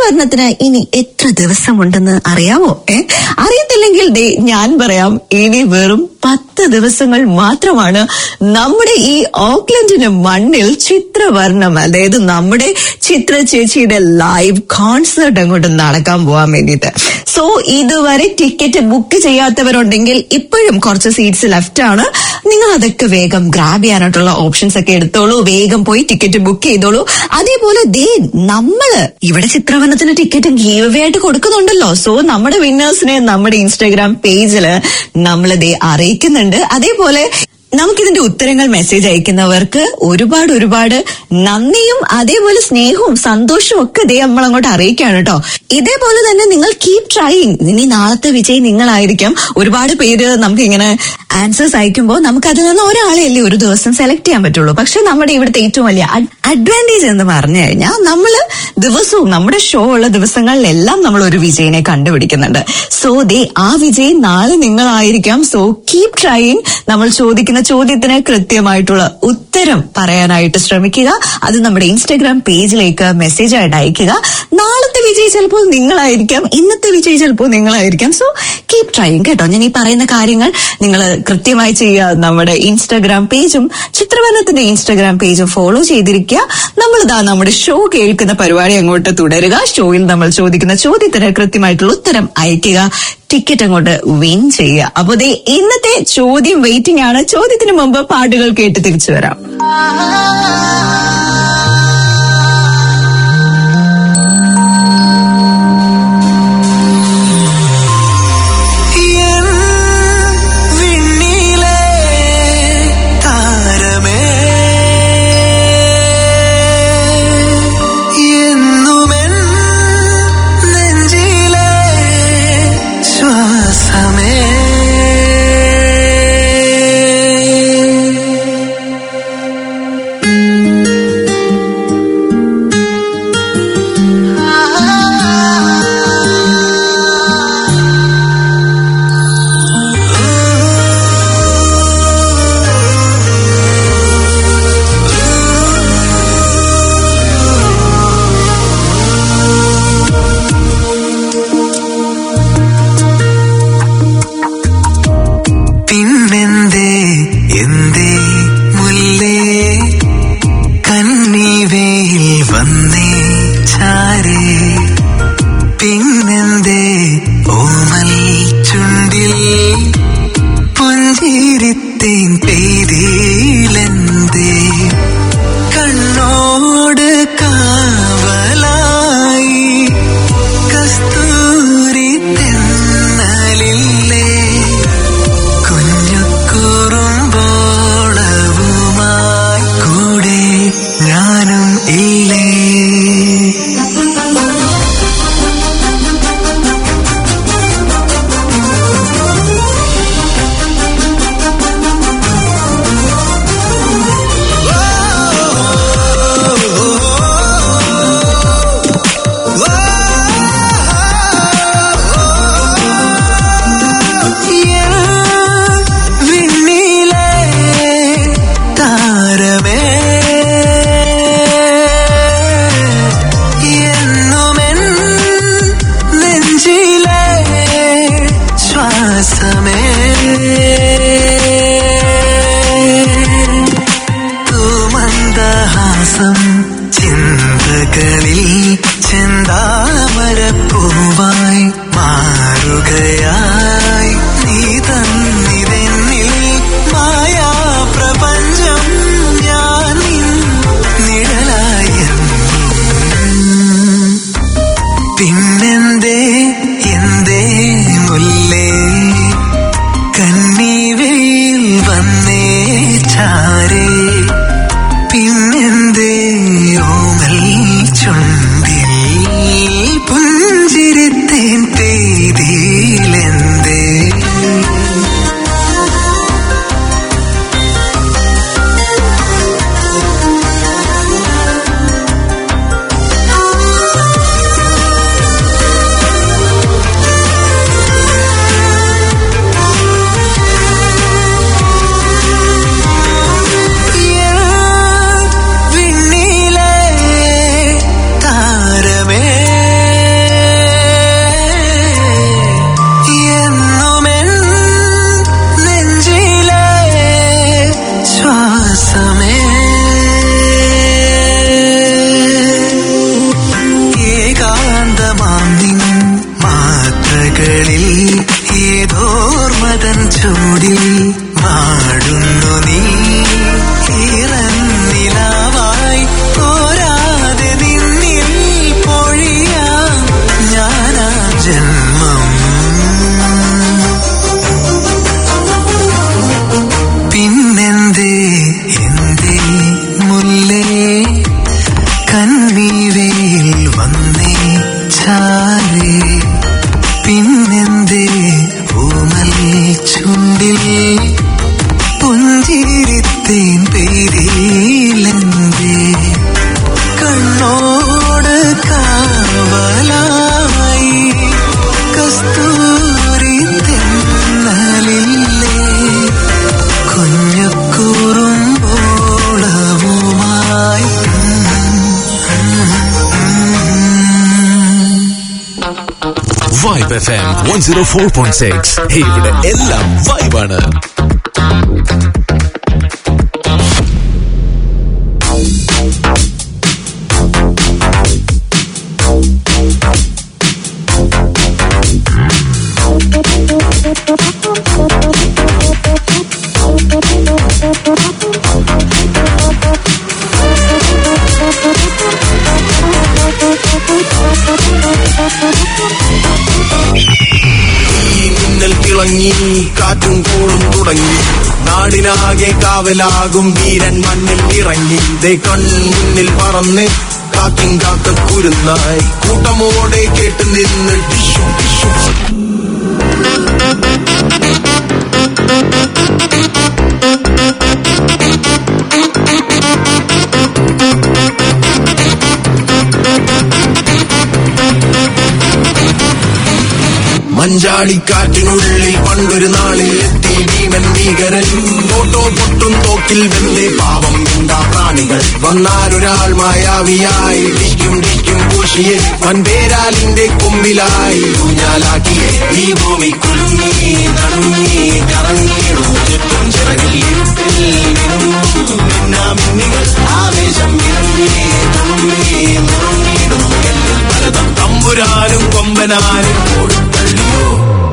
ചിത്രവർണ്ണത്തിന് ഇനി എത്ര ദിവസമുണ്ടെന്ന് അറിയാമോ? ഏ അറിയത്തില്ലെങ്കിൽ ദേ ഞാൻ പറയാം. ഇനി വെറും പത്ത് ദിവസങ്ങൾ മാത്രമാണ് നമ്മുടെ ഈ ഓക്ലൻഡിന്റെ മണ്ണിൽ ചിത്രവർണ്ണം, അതായത് നമ്മുടെ ചിത്ര ചേച്ചിയുടെ ലൈവ് കോൺസേർട്ട് അങ്ങോട്ട് നടക്കാൻ പോകാൻ വേണ്ടിയിട്ട്. സോ ഇതുവരെ ടിക്കറ്റ് ബുക്ക് ചെയ്യാത്തവരുണ്ടെങ്കിൽ ഇപ്പോഴും കുറച്ച് സീറ്റ്സ് ലെഫ്റ്റ് ആണ്. നിങ്ങൾ അതൊക്കെ വേഗം ഗ്രാബ് ചെയ്യാനായിട്ടുള്ള ഓപ്ഷൻസ് ഒക്കെ എടുത്തോളൂ. വേഗം പോയി ടിക്കറ്റ് ബുക്ക് ചെയ്തോളൂ. അതേപോലെ ദേ നമ്മള് ഇവിടെ ചിത്രവർണ്ണത്തിന് ടിക്കറ്റ് ഗീവ് അവേ ആയിട്ട് കൊടുക്കുന്നുണ്ടല്ലോ. സോ നമ്മുടെ വിന്നേഴ്സിനെ നമ്മുടെ ഇൻസ്റ്റാഗ്രാം പേജില് നമ്മൾ ദേ അറിയിക്കുന്നുണ്ട്. അതേപോലെ നമുക്കിതിന്റെ ഉത്തരങ്ങൾ മെസ്സേജ് അയക്കുന്നവർക്ക് ഒരുപാട് ഒരുപാട് നന്ദിയും അതേപോലെ സ്നേഹവും സന്തോഷവും ഒക്കെ ദേ നമ്മൾ അങ്ങോട്ട് അറിയിക്കാണ് കേട്ടോ. ഇതേപോലെ തന്നെ നിങ്ങൾ കീപ് ട്രൈയിങ്. ഇനി നാളത്തെ വിജയ് നിങ്ങളായിരിക്കാം. ഒരുപാട് പേര് നമുക്ക് ഇങ്ങനെ ആൻസേഴ്സ് അയക്കുമ്പോൾ നമുക്ക് അതിൽ നിന്ന് ഒരാളെയല്ലേ ഒരു ദിവസം സെലക്ട് ചെയ്യാൻ പറ്റുള്ളൂ. പക്ഷെ നമ്മുടെ ഇവിടുത്തെ ഏറ്റവും വലിയ അഡ്വാൻറ്റേജ് എന്ന് പറഞ്ഞു കഴിഞ്ഞാൽ നമ്മള് ദിവസവും നമ്മുടെ ഷോ ഉള്ള ദിവസങ്ങളിലെല്ലാം നമ്മൾ ഒരു വിജയിനെ കണ്ടുപിടിക്കുന്നുണ്ട്. സോ ദേ ആ വിജയ് നാളെ നിങ്ങളായിരിക്കാം. So keep trying. നമ്മൾ ചോദിക്കുന്ന ചോദ്യത്തിന് കൃത്യമായിട്ടുള്ള ഉത്തരം പറയാനായിട്ട് ശ്രമിക്കുക. അത് നമ്മുടെ ഇൻസ്റ്റാഗ്രാം പേജിലേക്ക് മെസ്സേജ് ആയിട്ട് അയക്കുക. നാളത്തെ വിജയ് ചിലപ്പോൾ നിങ്ങളായിരിക്കാം, ഇന്നത്തെ വിജയ് ചിലപ്പോൾ നിങ്ങളായിരിക്കാം. സോ കീപ് ട്രൈയിങ് കേട്ടോ. ഞാൻ ഈ പറയുന്ന കാര്യങ്ങൾ നിങ്ങൾ കൃത്യമായി ചെയ്യുക. നമ്മുടെ ഇൻസ്റ്റാഗ്രാം പേജും ചിത്രവർണ്ണത്തിന്റെ ഇൻസ്റ്റാഗ്രാം പേജും ഫോളോ ചെയ്തിരിക്കുക. നമ്മളിതാ നമ്മുടെ ഷോ കേൾക്കുന്ന പരിപാടി അങ്ങോട്ട് തുടരുക. ഷോയിൽ നമ്മൾ ചോദിക്കുന്ന ചോദ്യത്തിന് കൃത്യമായിട്ടുള്ള ഉത്തരം അയക്കുക. ടിക്കറ്റ് അങ്ങോട്ട് വിൻ ചെയ്യുക. അപ്പൊ ദേ ഇന്നത്തെ ചോദ്യം വെയിറ്റിംഗ് ആണ്. ചോദ്യത്തിന് മുമ്പ് പാട്ടുകൾ കേട്ട് തിരിച്ചു വരാം. പുഞ്ചിരിത്തേൻ പെയ്തിലെന്തേ Vibe F M one zero four point six. ഇവിടെ എല്ലാം വൈബാണ്. മിന്നൽ തിളങ്ങി കാറ്റും കോളും തുടങ്ങി നാടിനാകെ കാവലാകും വീരൻ മണ്ണിൽ ഇറങ്ങി. ദേ കൺമുന്നിൽ പറന്ന് കാക്കിൻ കാക്കക്കുരുന്നായി കൂട്ടമോടെ കേട്ട് നിന്ന് ടിഷു ടിഷു. മഞ്ചാടിക്കാറ്റിനുള്ളിൽ പണ്ടൊരു നാളിൽ എത്തി ഭീമൻ ഭീകരൻ. തോട്ടോ പൊട്ടും തോക്കിൽ വെന്തേ പാവം എന്താ പ്രാണികൾ. വന്നാലൊരാൾ മായാവിയായി ഡിക്കും ഡിക്കും പൂശിയെ വൻപേരാലിന്റെ കൊമ്പിലായി ഊഞ്ഞാലാക്കിയെ. ഈ ഭൂമി കുലുങ്ങി നടുങ്ങി കറങ്ങിയിടും ചുറ്റും ചിറകിൽ മിന്നാമിന്നികൾ ആവേശം ഇറങ്ങി തുളുമ്പി നുറുങ്ങിയിടും എല്ലിൽ പലതും തമ്പുരാനും കൊമ്പനാനും കൊടുത്തള്ളിയോ.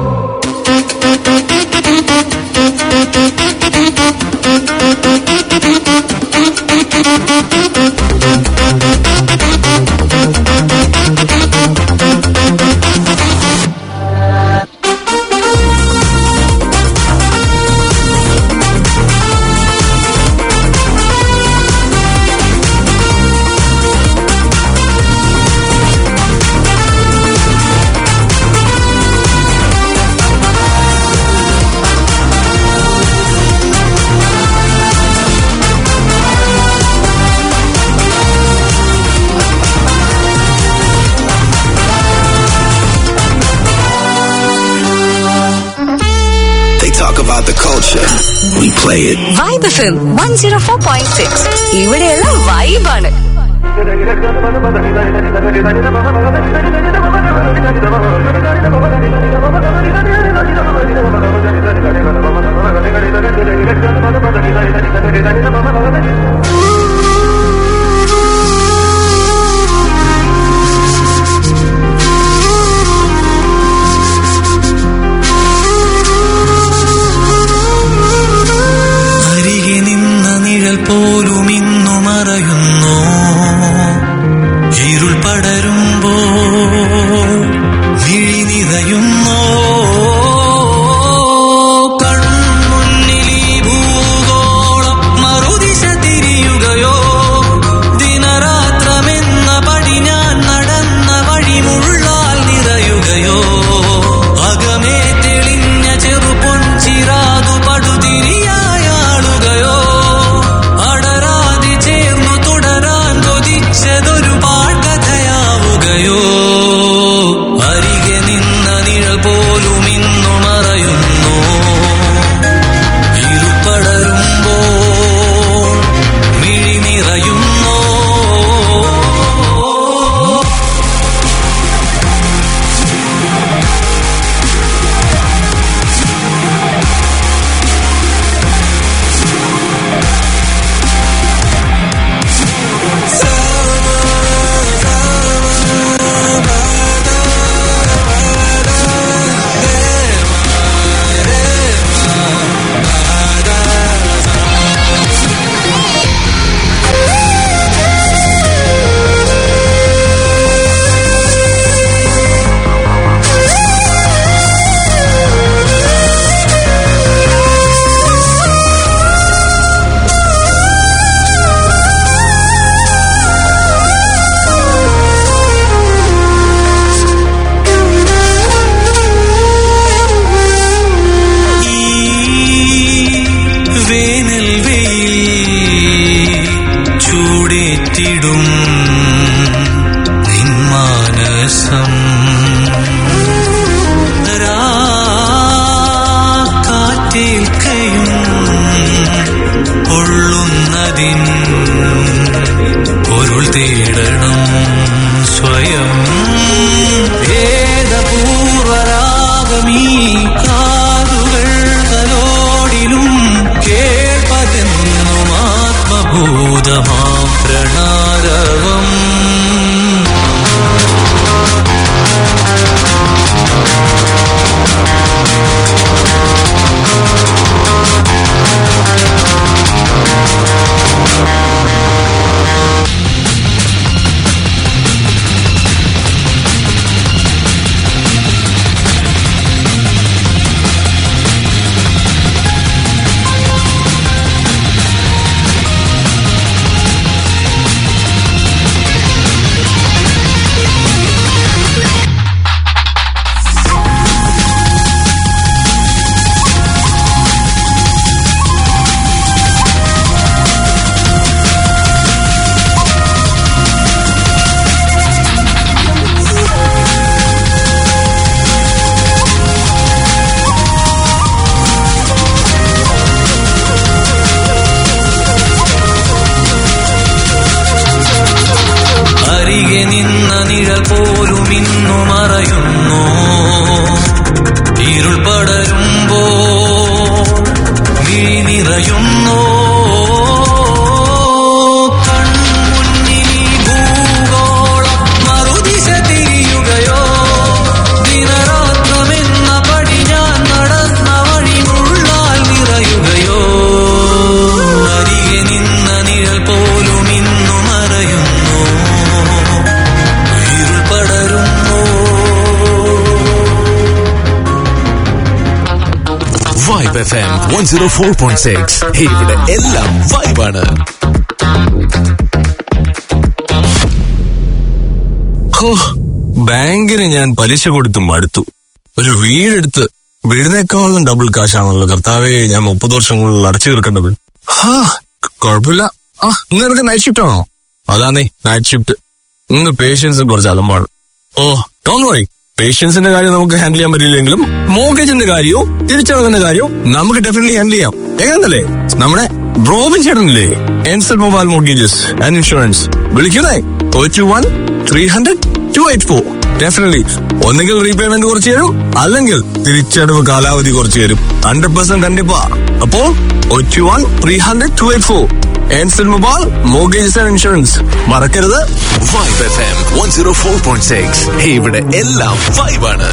We play it. Vibe F M one oh four point six. ഇവിടെയെല്ലാം വൈബാണ്. പോലും ഇന്നു മറയുന്നു ഇരുൾ പടരുമ്പോ മിഴി നിറയുന്നോ കൺമുന്നിൽ ഈ ഭൂഗോളം മറുദിശ തിരിയുകയോ ദിനരാത്രമെന്ന പടി ഞാൻ നടന്ന വഴി മുള്ളാൽ നിറയുകയോ അകമേ തെളിഞ്ഞ ചെറുപൊൻ ചിറാതു പടുതിരിയായാളുകയോ അരികെ നിന്ന നിഴൽ പോലും ഇന്നു മറയുന്നു ഇരുപടരുമ്പോൾ മിഴി നിറയുന്നു. ചൂടേറ്റിടും നിന്മാനസം കാറ്റേൽക്കയും പൊള്ളുന്നതിൻ പൊരുൾ തേടണം സ്വയം. വേദപൂർവരാ ഈ കാതുകൾ തലോടിലും കേൾപ്പതെന്നും ആത്മബോധമാം പ്രണാരവം. അരികെ നിന്ന നിഴൽ പോലും ഇന്നു മറയുന്നു. ഇരുൾ പടരുമ്പോ വിഴി നിറയുന്നു. കൺമുന്നിൽ ഭൂഗോളം മറുദിശ തിരിയുകയോ. ദിനരാത്രമെന്ന പടി ഞാൻ നടന്ന വഴി മുള്ളാൽ നിറയുകയോ. അരികെ നിന്ന നിഴൽ പോലും ഇന്നു മറയുന്നു. Vibe F M one oh four point six. ഇവിടെ എല്ലാം വൈബാണ്. ബാങ്കിന് ഞാൻ പലിശ കൊടുത്തും മടുത്തു. ഒരു വീടെടുത്ത് വീടിനേക്കാളും ഡബിൾ കാശാണല്ലോ കർത്താവേ ഞാൻ മുപ്പത് വർഷങ്ങളിൽ അടച്ചു തീർക്കേണ്ടത്. ഹാ കുഴപ്പമില്ല. ആ ഇന്ന് നിനക്ക് നൈറ്റ് ഷിഫ്റ്റ് ആണോ? അതാന്നേ നൈറ്റ് ഷിഫ്റ്റ്. ഇന്ന് പേഷ്യൻസ് കുറച്ച് അലമ്പാണ്. ഓ ഡോണ്ട് വറി, പേഷ്യൻസിന്റെ കാര്യം നമുക്ക് ഹാൻഡിൽ ചെയ്യാൻ പറ്റില്ലെങ്കിലും മോർഗേജിന്റെ കാര്യവും തിരിച്ചടവിന്റെ കാര്യവും നമുക്ക് ഡെഫിനറ്റ്ലി ഹാൻഡിൽ ചെയ്യാം. എങ്ങനല്ലേ നമ്മുടെ റോബിൻ ചേട്ടനില്ലേ എൻസൽ മൊബൈൽ മോർഗേജസ് ആൻഡ് ഇൻഷുറൻസ്. വിളിക്കുന്നേ oh two one three hundred two eight four. Definitely ഒന്നെങ്കിൽ റീപേയ്മെന്റ് കുറച്ച് തരും, അല്ലെങ്കിൽ തിരിച്ചടവ് കാലാവധി കുറച്ച് തരും. ഹൺഡ്രഡ് പെർസെന്റ് കണ്ടിപ്പാ. അപ്പോ oh two one three hundred two eight four. എൻസൽ മൊബൈൽ മോർഗേജസ് ആൻഡ് ഇൻഷുറൻസ്. മറക്കരുത്. Vibe F M one oh four point six. ഇവിടെ എല്ലാം വൈബാണ്.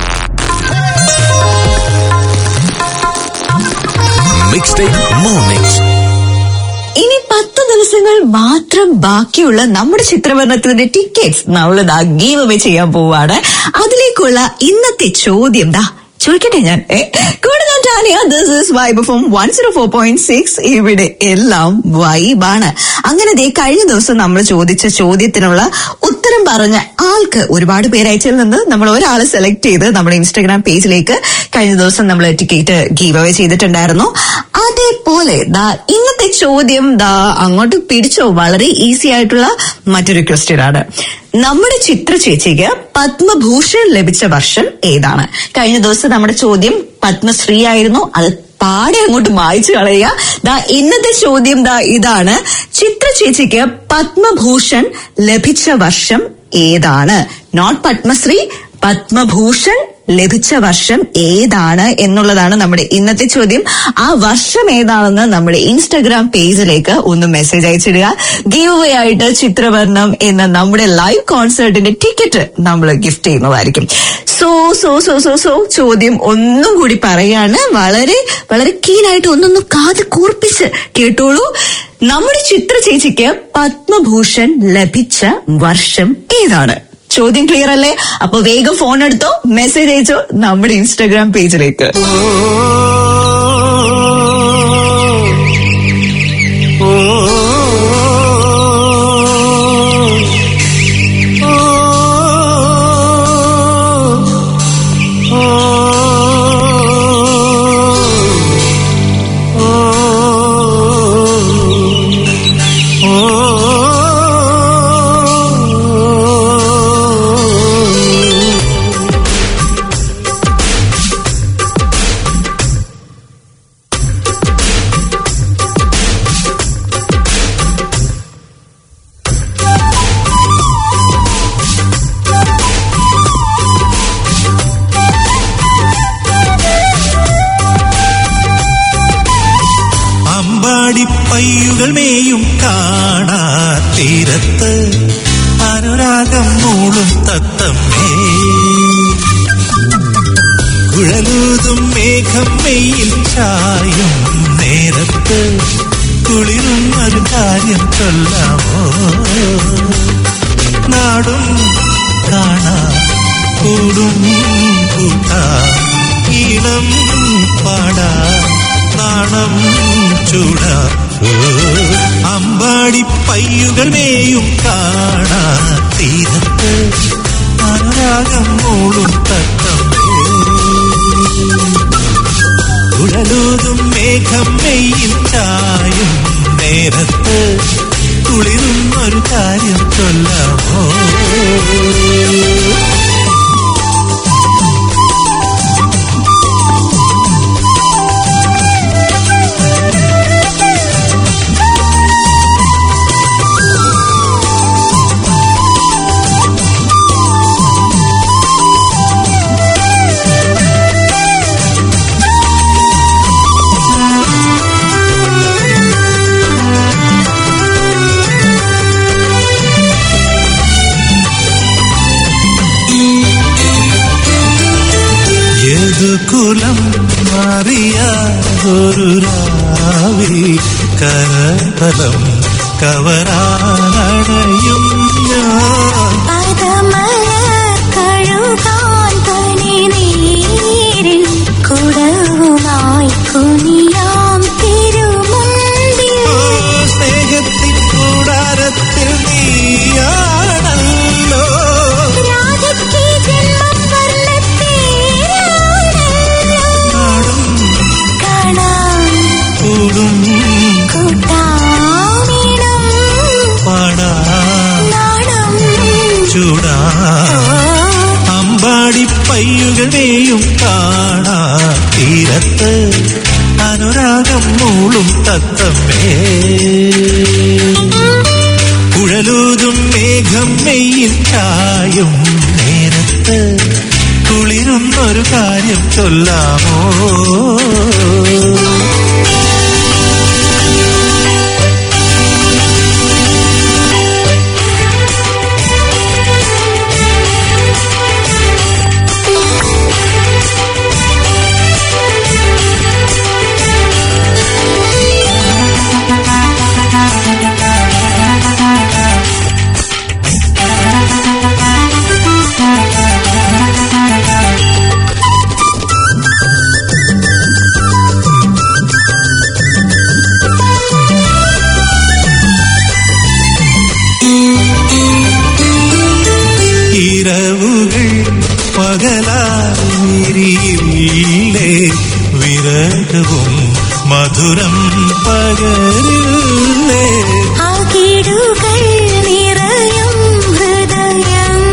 Mixtape Mornings. ഇനി പത്ത് ദിവസങ്ങൾ മാത്രം ബാക്കിയുള്ള നമ്മുടെ ചിത്രവർണ്ണത്തിന്റെ ടിക്കറ്റ്സ് നമ്മൾ ദാ ഗീവ് അവേ ചെയ്യാൻ പോവാണ്. അതിലേക്കുള്ള ഇന്നത്തെ ചോദ്യം ദാ ചോദിക്കട്ടെ ഞാൻ. കൂടുതൽ this is Vibe from one oh four point six. ഇവിടെ എല്ലാം വൈബാണ്. അങ്ങനെ ദേ കഴിഞ്ഞ ദിവസം നമ്മൾ ചോദിച്ച ചോദ്യത്തിനുള്ള ഉത്തരം പറഞ്ഞ ആൾക്ക് ഒരുപാട് പേര് അയച്ചതിൽ നിന്ന് നമ്മൾ ഒരാളെ സെലക്ട് ചെയ്ത് നമ്മുടെ ഇൻസ്റ്റാഗ്രാം പേജിലേക്ക് കഴിഞ്ഞ ദിവസം നമ്മൾ ടിക്കറ്റ് ഗീവ് അവേ ചെയ്തിട്ടുണ്ടായിരുന്നു. അതേപോലെ ദാ ഇന്നത്തെ ചോദ്യം ദാ അങ്ങോട്ട് പിടിച്ചോ. വളരെ ഈസി ആയിട്ടുള്ള മറ്റൊരു ക്വസ്റ്റ്യൻ ആണ്. നമ്മുടെ ചിത്ര ചേച്ചിക്ക് പത്മഭൂഷൺ ലഭിച്ച വർഷം ഏതാണ്? കഴിഞ്ഞ ദിവസം നമ്മുടെ ചോദ്യം പത്മശ്രീ ആയിരുന്നു. അത് പാടെ അങ്ങോട്ട് മായ്ച്ചു കളയുക. ദാ ഇന്നത്തെ ചോദ്യം ദാ ഇതാണ്. ചിത്ര ചേച്ചിക്ക് പത്മഭൂഷൺ ലഭിച്ച വർഷം ഏതാണ്? നോട്ട് പത്മശ്രീ, പത്മഭൂഷൺ ലഭിച്ച വർഷം ഏതാണ് എന്നുള്ളതാണ് നമ്മുടെ ഇന്നത്തെ ചോദ്യം. ആ വർഷം ഏതാണെന്ന് നമ്മുടെ ഇൻസ്റ്റഗ്രാം പേജിലേക്ക് ഒന്ന് മെസ്സേജ് അയച്ചിടുക. ഗീവ് അവേ ആയിട്ട് ചിത്രവർണ്ണം എന്ന നമ്മുടെ ലൈവ് കോൺസേർട്ടിന്റെ ടിക്കറ്റ് നമ്മൾ ഗിഫ്റ്റ് ചെയ്യുന്നതായിരിക്കും. So so so so so ചോദ്യം ഒന്നും കൂടി പറയാണ്. വളരെ വളരെ കീനായിട്ട് ഒന്നൊന്ന് കാത് കൂർപ്പിച്ച് കേട്ടോളൂ. നമ്മുടെ ചിത്ര ചേച്ചിക്ക് പത്മഭൂഷൺ ലഭിച്ച വർഷം ഏതാണ്? ചോദ്യം ക്ലിയർ അല്ലേ? അപ്പൊ വേഗം ഫോൺ എടുത്തോ, മെസ്സേജ് അയച്ചോ നമ്മുടെ ഇൻസ്റ്റാഗ്രാം പേജിലേക്ക്. കാണാ തീരത്ത് അനുരാഗം മൂളും തത്തമ്മേ കുഴലൂതും മേഘം മെയ്യിൽ ചായും നേരത്ത് കുളിരും ഒരു കാര്യം ചൊല്ലാമോ നാടും കാണാ കൂടും കൂട്ടാ ഈണം പാടാ നാണം ചൂടാ അമ്പാടി പയ്യുകൾ മേയും കാണാ തീരത്ത് അനുരാഗം മൂളും തത്തമ്മേ കുഴലൂതും മേഘം മെയ്യിൽ ചായും നേരത്ത് കുളിരും ഒരു കാര്യം ചൊല്ലാമോ കുലം മാറിയൊരു രാവിൽ കരതലം കവരാനണയും ഞാൻ കഴുകാൻ പനി നീരിൽ കുടവുമായി കുനിയാം തിരുമുമ്പിൽ സ്നേഹത്തിൻ കൂടാരത്തിൽ നീയാണല്ലോ രാധയ്ക്ക് കൂടും കൂട്ടാമീണം പാടാ നാണം ചൂടാ അമ്പാടി പയ്യുകളെയും കാണാ തീരത്ത് അനുരാഗം മൂളും തത്തമ്മേ കുഴലൂതും മേഘം മെയ്യിൽ ചായും നേരത്ത് കുളിരുന്നൊരു കാര്യം ചൊല്ലാമോ ഇരവുകൾ പകലാരിയില്ലേ വിരകവും മധുരം പകരില്ലേ ആകിടുകൾ നിറയും ഹൃദയം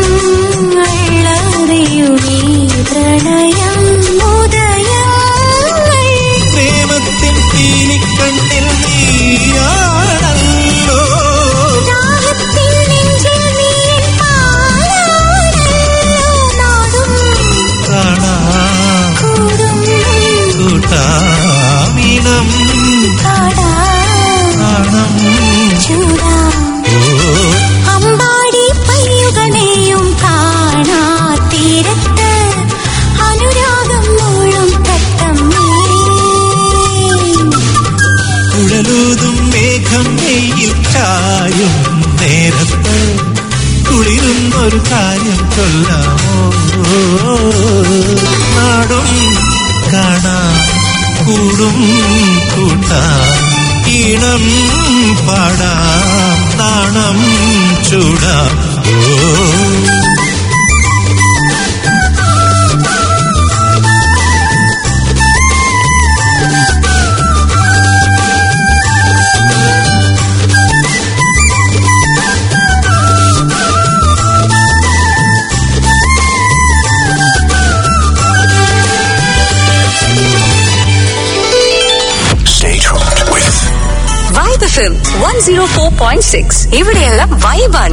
അറിയുമീ പ്രണയം ഉദയങ്ങൾ പ്രേമത്തിൻ തീനിക്കണ്ണിൽ നീയാണല്ലോ ദാഹത്തിൻ നെഞ്ചിൽ നീ കാണാ കൂടും കൂട്ടാമീണം പാടാ നാണം ചൂടാ അമ്പാടി പയ്യുകളെയും കാണാ തീരത്ത് അനുരാഗം മൂളും തത്തമ്മേ കുഴലൂതും മേഘം മെയ്യിൽ ചായും നേരത്ത് കുളിരുന്നൊരു കാര്യം ചൊല്ലാമോ നാടും കാണാ കൂടും കൂട്ടാ ഈണം പാടാം നാണം ചൂടാ Vibe FM one oh four point six ഇവിടെയെല്ലാം വൈബാണ്.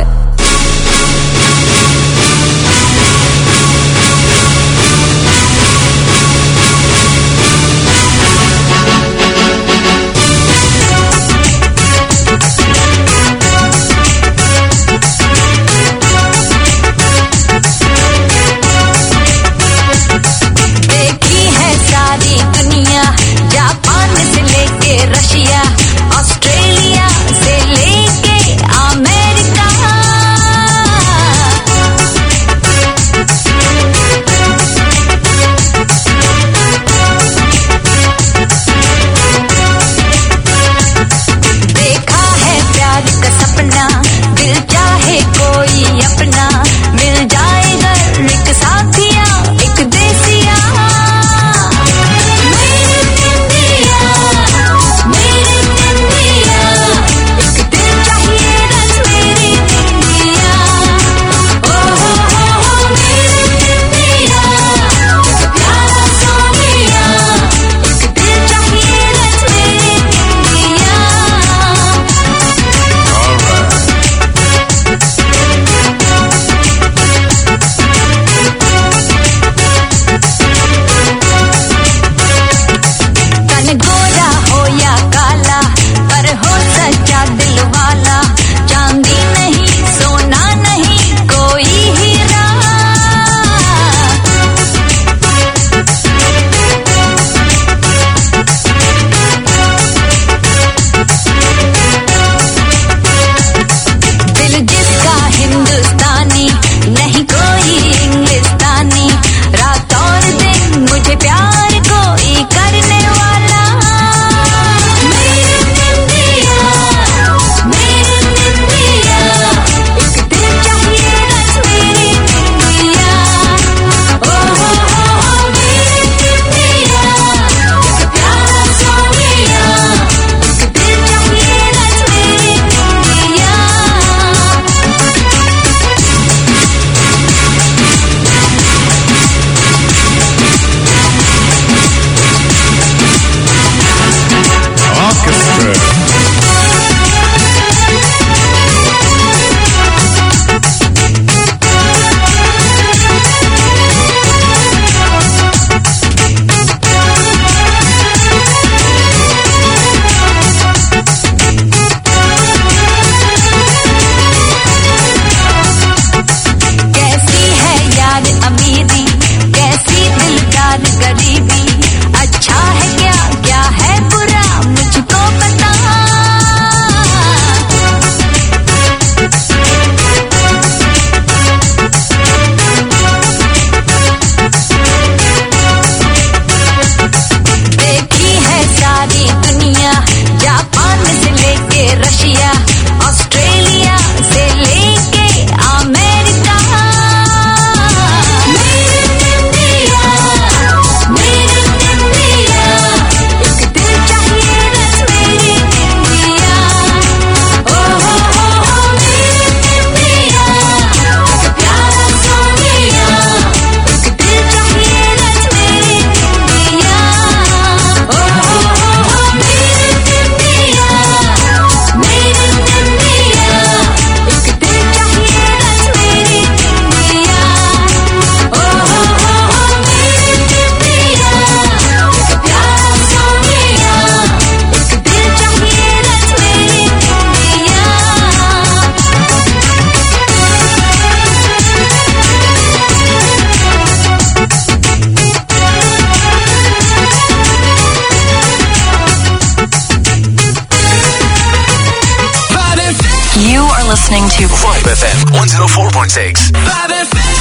are listening to Vibe F M one oh four point six. Vibe F M.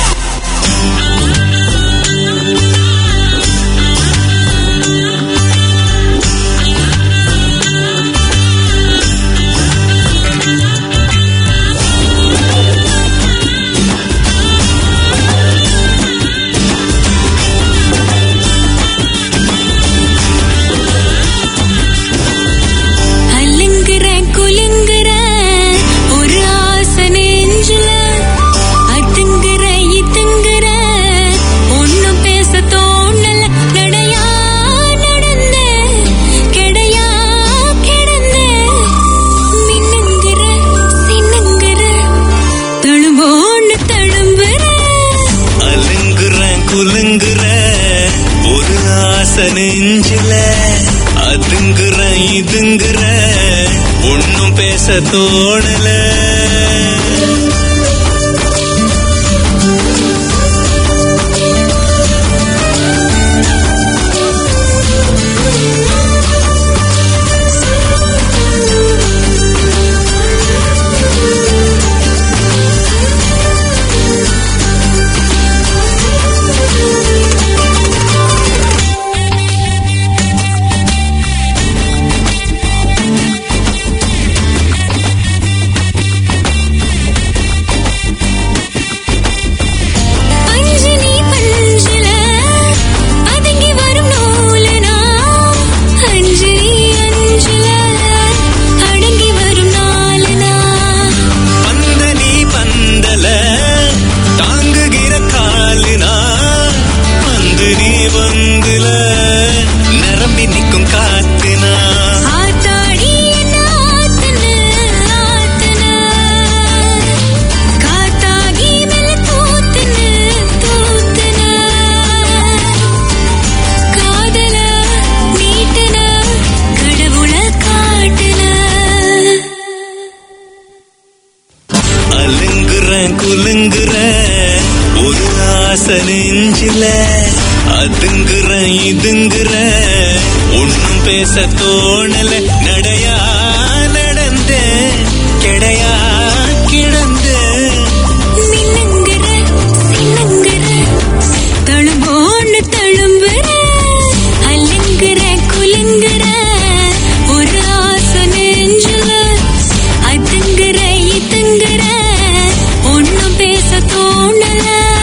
நெஞ்சில அதுங்குற இதுங்குற ஒன்னும் பேச தோணல. நெஞ்சில அதுங்குற இதுங்குற ஒன்னும் பேச தோணல. நடையா நடந்த கிடையா கிடந்த மின்னுங்குற சின்னங்குற தழும்போன்னு தழும்புற அல்லுங்குற குலுங்குற ஒரு ஆசை நெஞ்சில அதுங்குற இதுங்குற ஒன்னும் பேச தோணல.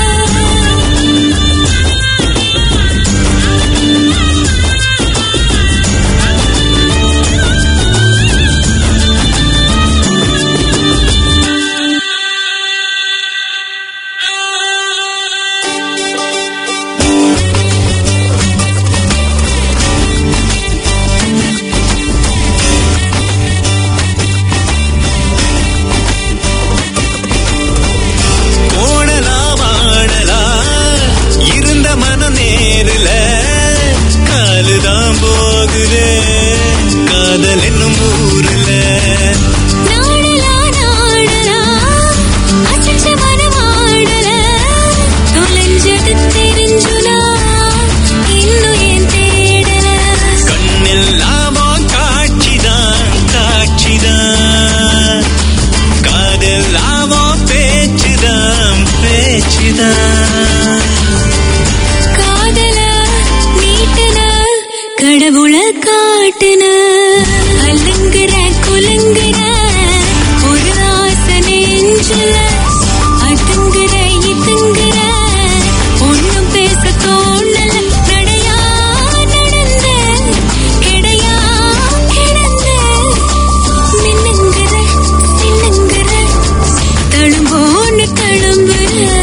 கடவுள காட்டுன அலங்குற குலுங்குற ஒரு ஆசை நெஞ்சில அதுங்குற இதுங்குற ஒன்னும் பேச தோணல. நடையா நடந்த கிடையா கிடந்த மின்னுங்குற சின்னங்குற தழும்போன்னு தழும்புற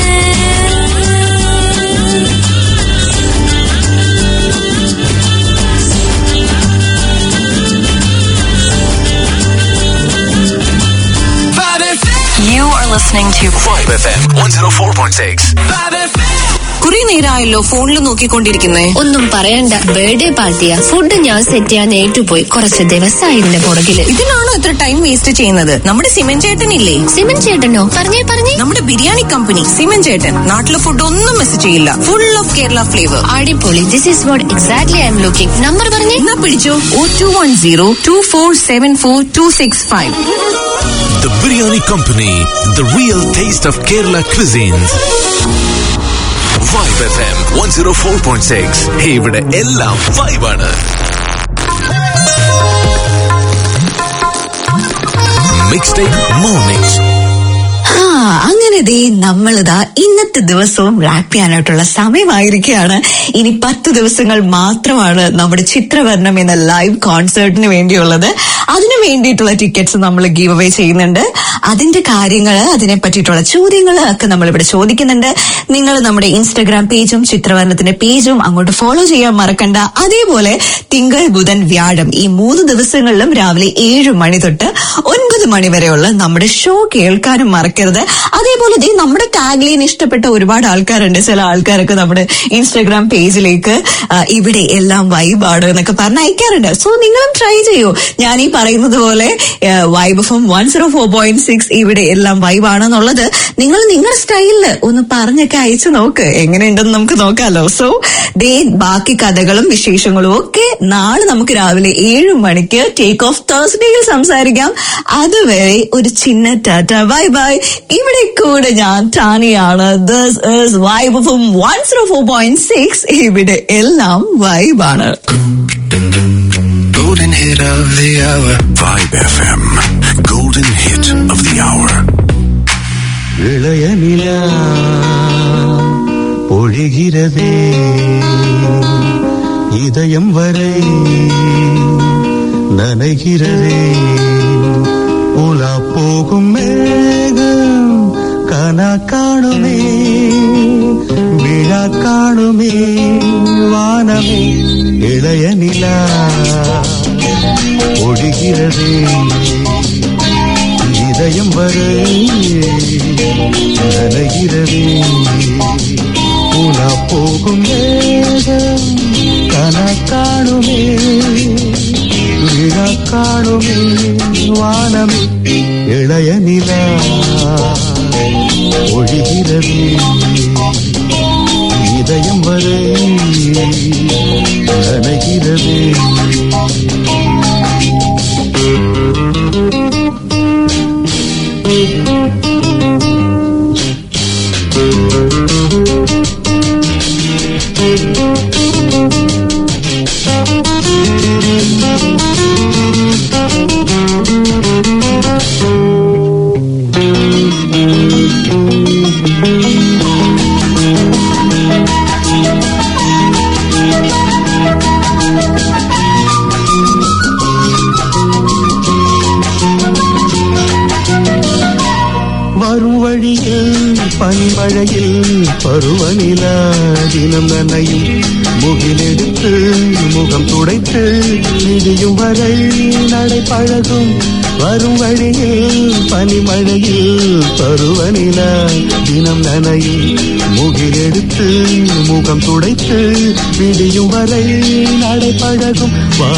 listening to Vibe F M one oh four point six. കുറെ നേരമായല്ലോ ഫോണിൽ നോക്കിക്കൊണ്ടിരിക്കുന്നേ. ഒന്നും പറയണ്ട, ബർത്ത്ഡേ പാർട്ടിയാ. ഫുഡ് ഞാൻ സെറ്റ് ചെയ്യാൻ ഏറ്റുപോയി. കുറച്ച് ദിവസമായി ഇതിന്റെ പുറകില്. ഇതിനാണോ ഇത്ര ടൈം വേസ്റ്റ് ചെയ്യുന്നത്? നമ്മുടെ സിമൻ ചേട്ടനില്ലേ? സിമൻ ചേട്ടനോ? പറഞ്ഞേ പറഞ്ഞേ. നമ്മുടെ ബിരിയാണി കമ്പനി സിമൻ ചേട്ടൻ. നാട്ടിലെ ഫുഡ് ഒന്നും മിസ് ചെയ്യില്ല. Full of Kerala flavour. അടിപൊളി. This is what exactly I am looking. Number പറഞ്ഞേ. എന്നാ പിടിച്ചോ. Oh two one zero two four seven four two six five. The Biryani Company, the real taste of Kerala cuisines. Vibe F M one oh four point six. ഇവിടെ എല്ലാം vibe ആണ്. Mixtape Mornings. ആ അങ്ങനെ ദേ നമ്മളിതാ ഇന്നത്തെ ദിവസവും rap ചെയ്യാനായിട്ടുള്ള സമയമായിരിക്കുകയാണ്. ഇനി പത്ത് ദിവസങ്ങൾ മാത്രമാണ് നമ്മുടെ ചിത്രവർണ്ണം എന്ന ലൈവ് കോൺസേർട്ടിന് വേണ്ടിയുള്ളത്. അതിനു വേണ്ടിയിട്ടുള്ള ടിക്കറ്റ്സ് നമ്മൾ ഗീവ് അവേ ചെയ്യുന്നുണ്ട്. അതിന്റെ കാര്യങ്ങള്, അതിനെ പറ്റിയിട്ടുള്ള ചോദ്യങ്ങൾ ഒക്കെ നമ്മളിവിടെ ചോദിക്കുന്നുണ്ട്. നിങ്ങൾ നമ്മുടെ ഇൻസ്റ്റഗ്രാം പേജും ചിത്രവർണ്ണത്തിന്റെ പേജും അങ്ങോട്ട് ഫോളോ ചെയ്യാൻ മറക്കണ്ട. അതേപോലെ തിങ്കൾ, ബുധൻ, വ്യാഴം ഈ മൂന്ന് ദിവസങ്ങളിലും രാവിലെ ഏഴ് മണി തൊട്ട് ഒൻപത് മണി വരെയുള്ള നമ്മുടെ ഷോ കേൾക്കാനും മറക്കരുത്. അതേപോലെ ദേ നമ്മുടെ ടാഗ്ലൈൻ ഇഷ്ടപ്പെട്ട ഒരുപാട് ആൾക്കാരുണ്ട്. ചില ആൾക്കാരൊക്കെ നമ്മുടെ ഇൻസ്റ്റഗ്രാം പേജിലേക്ക് ഇവിടെ എല്ലാം വൈബാണ് എന്നൊക്കെ പറഞ്ഞ് അയക്കാറുണ്ട്. സോ നിങ്ങളും ട്രൈ ചെയ്യൂ. ഞാൻ ഈ പറയുന്നത് പോലെ Vibe F M one zero four point six ഇവിടെ എല്ലാം വൈബാണെന്നുള്ളത് നിങ്ങൾ നിങ്ങളുടെ സ്റ്റൈലില് ഒന്ന് പറഞ്ഞൊക്കെ അയച്ചു നോക്ക്. എങ്ങനെയുണ്ടെന്ന് നമുക്ക് നോക്കാലോ. സോ ദേ ബാക്കി കഥകളും വിശേഷങ്ങളും ഒക്കെ നാളെ നമുക്ക് രാവിലെ ഏഴു മണിക്ക് ടേക്ക് ഓഫ് തേഴ്സ്ഡേയിൽ സംസാരിക്കാം. അതുവരെ ഒരു ചിന്ന ടാറ്റ, ബൈ ബൈ. ഇവിടെ കൂടെ ഞാൻ ടാനിയാണ്. This is Vibe F M one zero four point six ഇവിടെ എല്ലാം വൈബാണ്. Golden hit of the hour. Vibe F M. Golden hit of the hour. இளைய நிலா பொழிகிறதே இதயம் வரை நனைகிறதே உலா போகும் மேகம் கனா காணுமே விழா காணுமே வானமே இளைய நிலா பொழிகிறதே இதயம் வரை நனைகிறதே உலா போகும் மேகம் கனா காணுமே விழா காணுமே வானமே இளைய நிலா ஒழிகிறதே இதயம் வரை நனைகிறதே. பனிமழையில் பருவநிலா தினம் நனையும் முகிலெடுத்து முகம் துடைத்து விடியும் வரை நடை பழகும். வரும் வழியில் பனிமழையில் பருவநிலா தினம் நனையும் முகிலெடுத்து முகம் துடைத்து விடியும் வரை நடை பழகும்.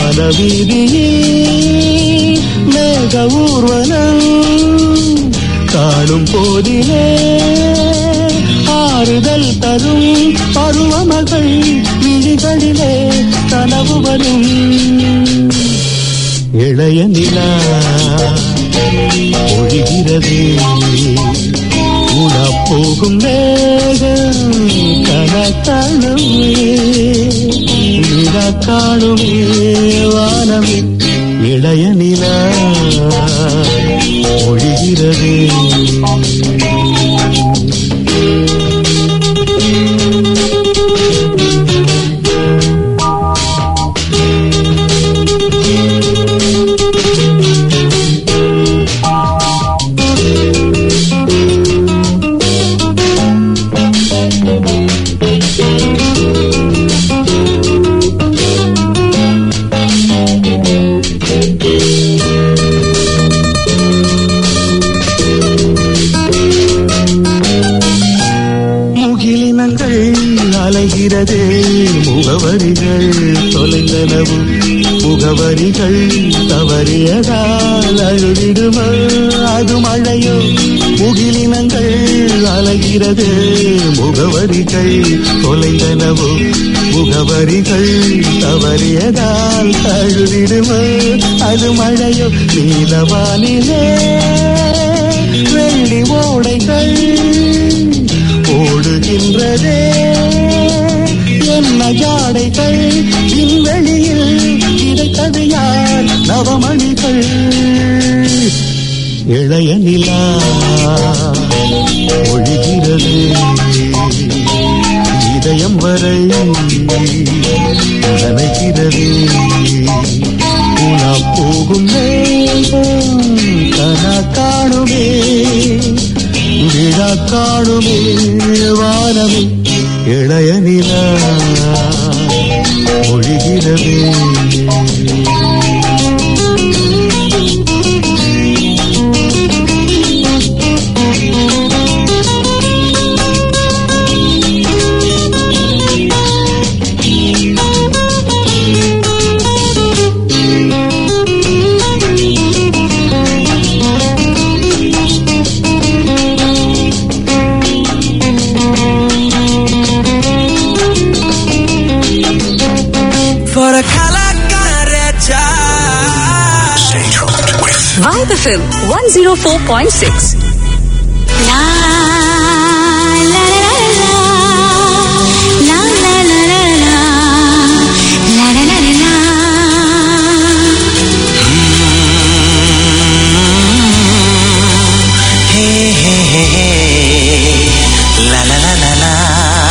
வானவீதியில் மேக ஊர்வலம் காணும் போதிலே ஆறுதல் தரும் பருவமகள் விழிகளிலே கனவு வரும். இளைய நிலா ஒழிகிறதே உலா போகும் மேகம் கனா காணுமே விழா காணுமே வானமே இளைய நிலா ஒழிகிறதே. முகவரிகள் தொலைந்தனவு முகவரிகள் தவறியதால் அழுதிடுமோ அது மழையோ. முகிலினங்கள் அலைகிறது முகவரிகள் தொலைந்தனவு முகவரிகள் தவறியதால் அழுதிடுமோ அது மழையோ. நீலவானிலே இருக்கின்றதே என்ன ஜாடைகள் விண்வெளியில் கிடைத்தது யார் நவமணிகள் இளைய நிலா ஒழிகிறது இதயம் வரை நனைக்கிறது உலா போகும் மேகம் கனா காணுமே விழா காணுமே வானமே இளைய நிலா ஒழிகிறது Vibe F M one oh four point six. La la la la la la la la la la la la la. Hey hey hey hey la la la la la.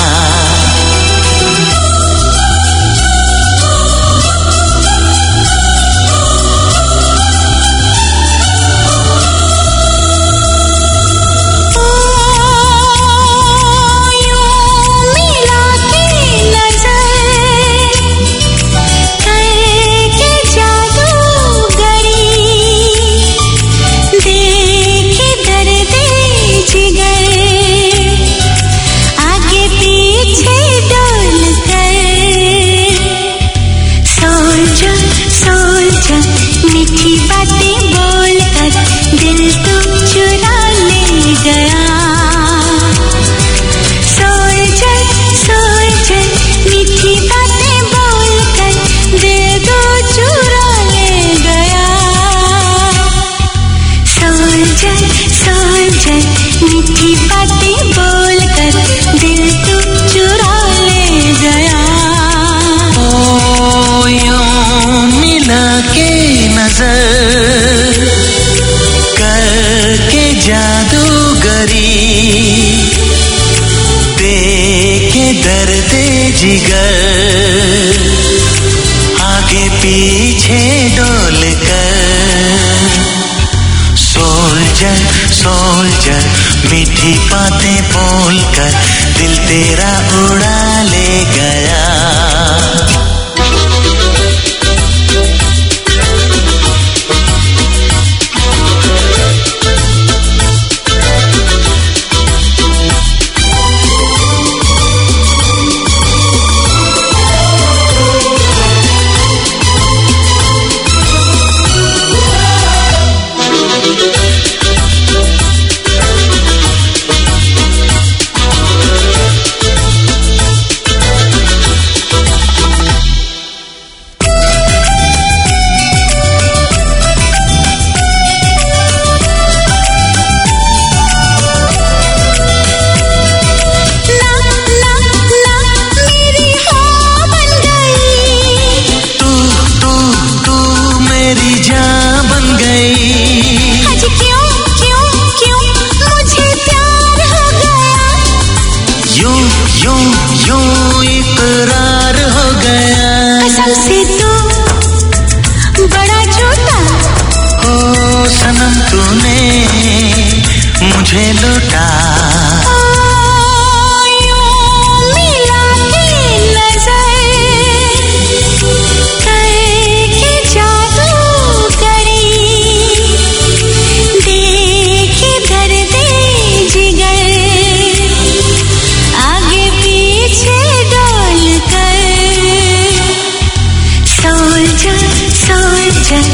मीठी बातें बोलकर दिल तेरा उड़ा ले गया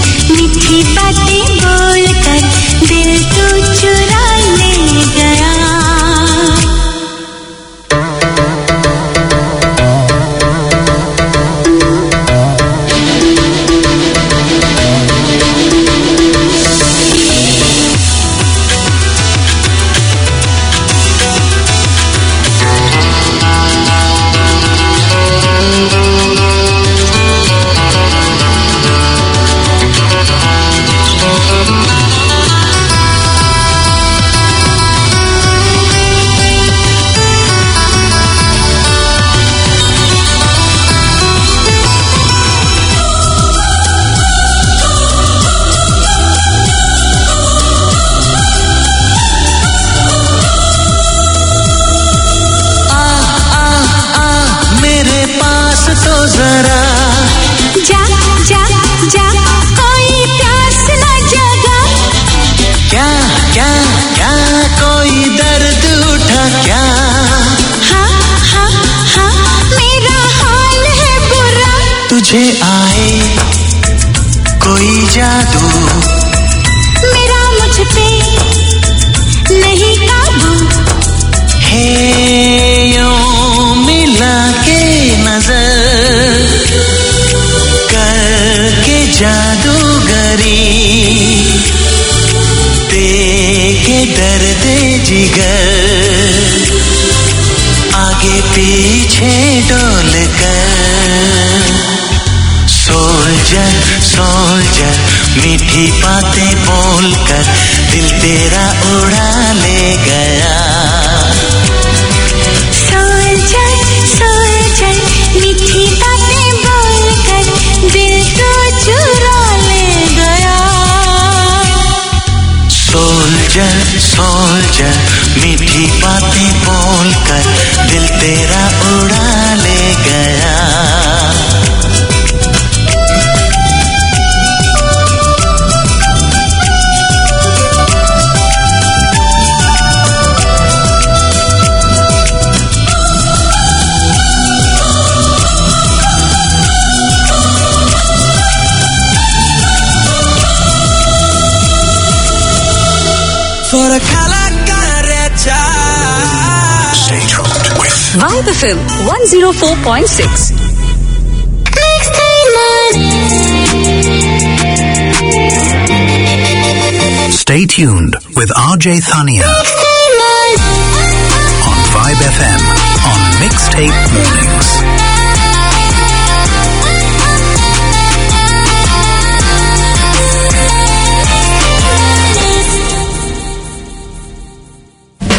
मीठी बातें बोलकर दिल तू चुरा ले गया बेदर्दे जिगर आगे पीछे डोल कर सोल्जर सोल्जर मीठी बातें बोलकर दिल तेरा उड़ा ले गया सोल्जर सोल्जर मीठी बातें बोलकर दिल को चुरा ले गया सोल्जर सोल्जर मीठी बातें बोलकर दिल तेरा उड़ा ले गया For a color caretta. Stay tuned with Vibe F M one oh four point six. Stay tuned with R J Thania on Vibe F M on Mixtape Mornings.